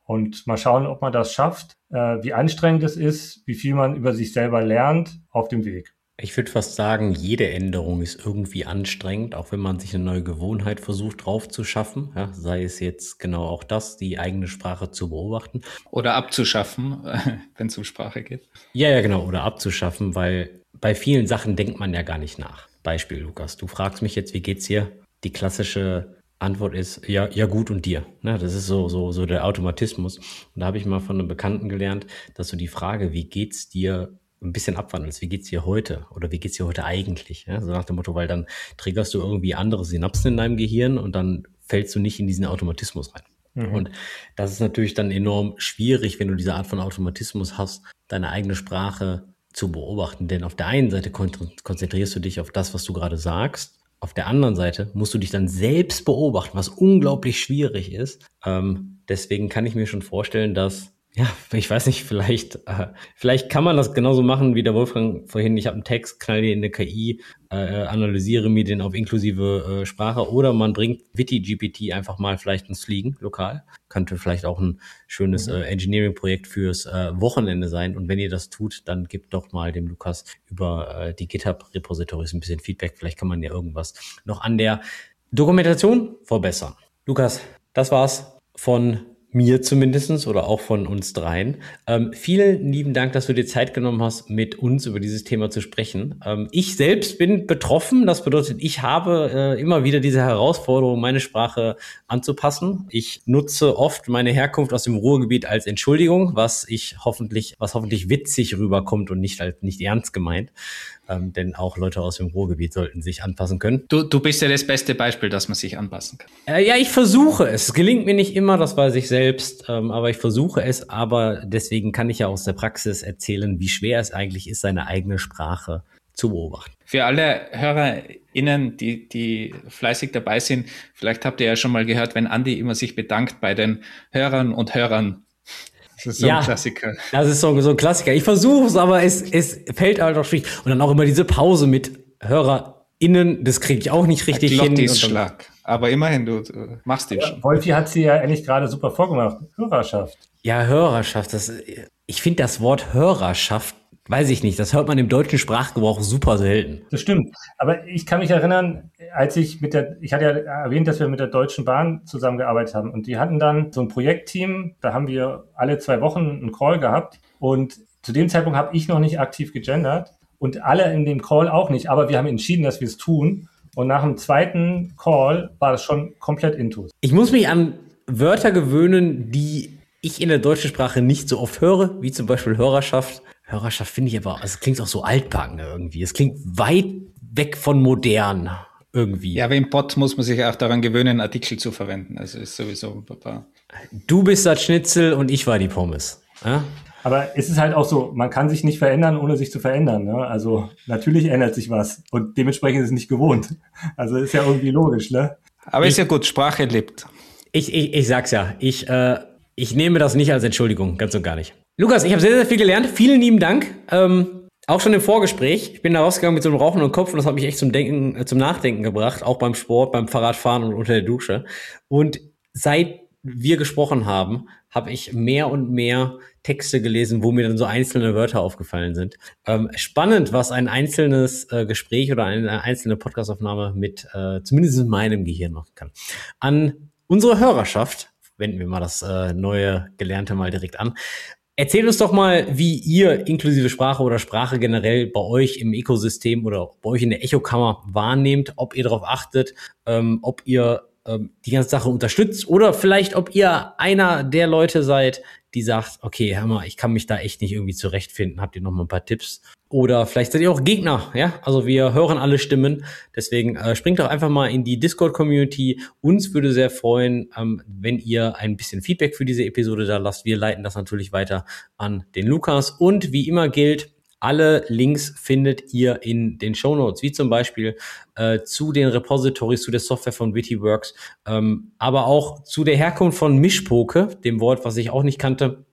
Und mal schauen, ob man das schafft, äh, wie anstrengend es ist, wie viel man über sich selber lernt auf dem Weg. Ich würde fast sagen, jede Änderung ist irgendwie anstrengend, auch wenn man sich eine neue Gewohnheit versucht drauf zu schaffen. Ja, sei es jetzt genau auch das, die eigene Sprache zu beobachten. Oder abzuschaffen, wenn es um Sprache geht. Ja, ja, genau. Oder abzuschaffen, weil bei vielen Sachen denkt man ja gar nicht nach. Beispiel, Lukas, du fragst mich jetzt, wie geht's dir? Die klassische Antwort ist, ja, ja gut und dir. Ne, das ist so, so, so der Automatismus. Und da habe ich mal von einem Bekannten gelernt, dass du die Frage, wie geht's dir, ein bisschen abwandelst. Wie geht's dir heute? Oder wie geht's dir heute eigentlich? Ja, so nach dem Motto, weil dann triggerst du irgendwie andere Synapsen in deinem Gehirn und dann fällst du nicht in diesen Automatismus rein. Mhm. Und das ist natürlich dann enorm schwierig, wenn du diese Art von Automatismus hast, deine eigene Sprache zu beobachten. Denn auf der einen Seite konzentrierst du dich auf das, was du gerade sagst. Auf der anderen Seite musst du dich dann selbst beobachten, was unglaublich schwierig ist. Ähm, deswegen kann ich mir schon vorstellen, dass ja, ich weiß nicht, vielleicht äh, vielleicht kann man das genauso machen wie der Wolfgang vorhin. Ich habe einen Text, knall den in eine K I, äh, analysiere mir den auf inklusive äh, Sprache oder man bringt Witty G P T einfach mal vielleicht ins Fliegen, lokal. Könnte vielleicht auch ein schönes äh, Engineering-Projekt fürs äh, Wochenende sein. Und wenn ihr das tut, dann gebt doch mal dem Lukas über äh, die GitHub-Repositories ein bisschen Feedback. Vielleicht kann man ja irgendwas noch an der Dokumentation verbessern. Lukas, das war's von mir zumindestens oder auch von uns dreien. Ähm, vielen lieben Dank, dass du dir Zeit genommen hast, mit uns über dieses Thema zu sprechen. Ähm, ich selbst bin betroffen. Das bedeutet, ich habe äh, immer wieder diese Herausforderung, meine Sprache anzupassen. Ich nutze oft meine Herkunft aus dem Ruhrgebiet als Entschuldigung, was ich hoffentlich, was hoffentlich witzig rüberkommt und nicht als nicht ernst gemeint. Ähm, denn auch Leute aus dem Ruhrgebiet sollten sich anpassen können. Du, du bist ja das beste Beispiel, dass man sich anpassen kann. Äh, ja, ich versuche es. Es gelingt mir nicht immer, das weiß ich selbst, ähm, aber ich versuche es. Aber deswegen kann ich ja aus der Praxis erzählen, wie schwer es eigentlich ist, seine eigene Sprache zu beobachten. Für alle HörerInnen, die, die fleißig dabei sind, vielleicht habt ihr ja schon mal gehört, wenn Andi immer sich bedankt bei den Hörern und Hörern. Das ist so ja, ein Klassiker. Das ist so, so ein Klassiker. Ich versuche es, aber es, es fällt halt auch schwierig. Und dann auch immer diese Pause mit HörerInnen, das kriege ich auch nicht richtig hin. Glottisschlag. Aber immerhin, du, du machst den schon. Wolfi hat sie ja eigentlich gerade super vorgemacht. Hörerschaft. Ja, Hörerschaft. Das, ich finde das Wort Hörerschaft, weiß ich nicht, das hört man im deutschen Sprachgebrauch super selten. Das stimmt. Aber ich kann mich erinnern, als ich mit der, ich hatte ja erwähnt, dass wir mit der Deutschen Bahn zusammengearbeitet haben. Und die hatten dann so ein Projektteam, da haben wir alle zwei Wochen einen Call gehabt. Und zu dem Zeitpunkt habe ich noch nicht aktiv gegendert und alle in dem Call auch nicht. Aber wir haben entschieden, dass wir es tun. Und nach dem zweiten Call war das schon komplett intus. Ich muss mich an Wörter gewöhnen, die ich in der deutschen Sprache nicht so oft höre, wie zum Beispiel Hörerschaft. Hörerschaft finde ich aber, also es klingt auch so altbacken irgendwie. Es klingt weit weg von modern irgendwie. Ja, aber im Bot muss man sich auch daran gewöhnen, Artikel zu verwenden. Also ist sowieso ein paar. Du bist das Schnitzel und ich war die Pommes. Ja? Aber es ist halt auch so, man kann sich nicht verändern, ohne sich zu verändern. Ne? Also natürlich ändert sich was und dementsprechend ist es nicht gewohnt. Also ist ja irgendwie logisch, ne? Aber ich, ist ja gut, Sprache lebt. Ich, ich, ich sag's ja, ich, äh, ich nehme das nicht als Entschuldigung, ganz und gar nicht. Lukas, ich habe sehr, sehr viel gelernt. Vielen lieben Dank. Ähm, auch schon im Vorgespräch. Ich bin da rausgegangen mit so einem rauchenden Kopf und das hat mich echt zum Denken, äh, zum Nachdenken gebracht. Auch beim Sport, beim Fahrradfahren und unter der Dusche. Und seit wir gesprochen haben, habe ich mehr und mehr Texte gelesen, wo mir dann so einzelne Wörter aufgefallen sind. Ähm, spannend, was ein einzelnes äh, Gespräch oder eine einzelne Podcastaufnahme mit äh, zumindest in meinem Gehirn machen kann. An unsere Hörerschaft, wenden wir mal das äh, neue Gelernte mal direkt an. Erzählt uns doch mal, wie ihr inklusive Sprache oder Sprache generell bei euch im Ökosystem oder bei euch in der Echokammer wahrnehmt, ob ihr darauf achtet, ähm, ob ihr ähm, die ganze Sache unterstützt oder vielleicht, ob ihr einer der Leute seid, die sagt, okay, hör mal, ich kann mich da echt nicht irgendwie zurechtfinden. Habt ihr noch mal ein paar Tipps? Oder vielleicht seid ihr auch Gegner, ja? Also wir hören alle Stimmen. Deswegen äh, springt doch einfach mal in die Discord-Community. Uns würde sehr freuen, ähm, wenn ihr ein bisschen Feedback für diese Episode da lasst. Wir leiten das natürlich weiter an den Lukas. Und wie immer gilt, alle Links findet ihr in den Shownotes, wie zum Beispiel äh, zu den Repositories, zu der Software von Wittyworks, ähm, aber auch zu der Herkunft von Mischpoke, dem Wort, was ich auch nicht kannte.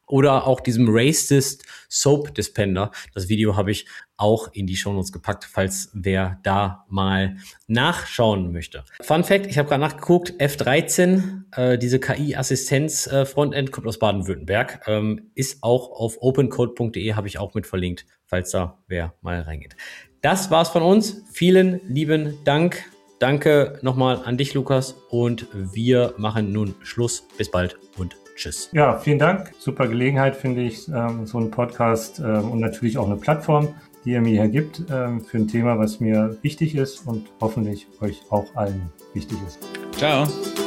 oder auch diesem Racist Soap Dispenser. Das Video habe ich auch in die Shownotes gepackt, falls wer da mal nachschauen möchte. Fun Fact, ich habe gerade nachgeguckt, F dreizehn, äh, diese K I-Assistenz-Frontend, äh, kommt aus Baden-Württemberg, ähm, ist auch auf opencode punkt de, habe ich auch mit verlinkt, falls da wer mal reingeht. Das war's von uns. Vielen lieben Dank. Danke nochmal an dich, Lukas, und wir machen nun Schluss. Bis bald und tschüss. Ja, vielen Dank. Super Gelegenheit, finde ich, ähm, so ein Podcast ähm, und natürlich auch eine Plattform, die ihr mir hier gibt, ähm, für ein Thema, was mir wichtig ist und hoffentlich euch auch allen wichtig ist. Ciao.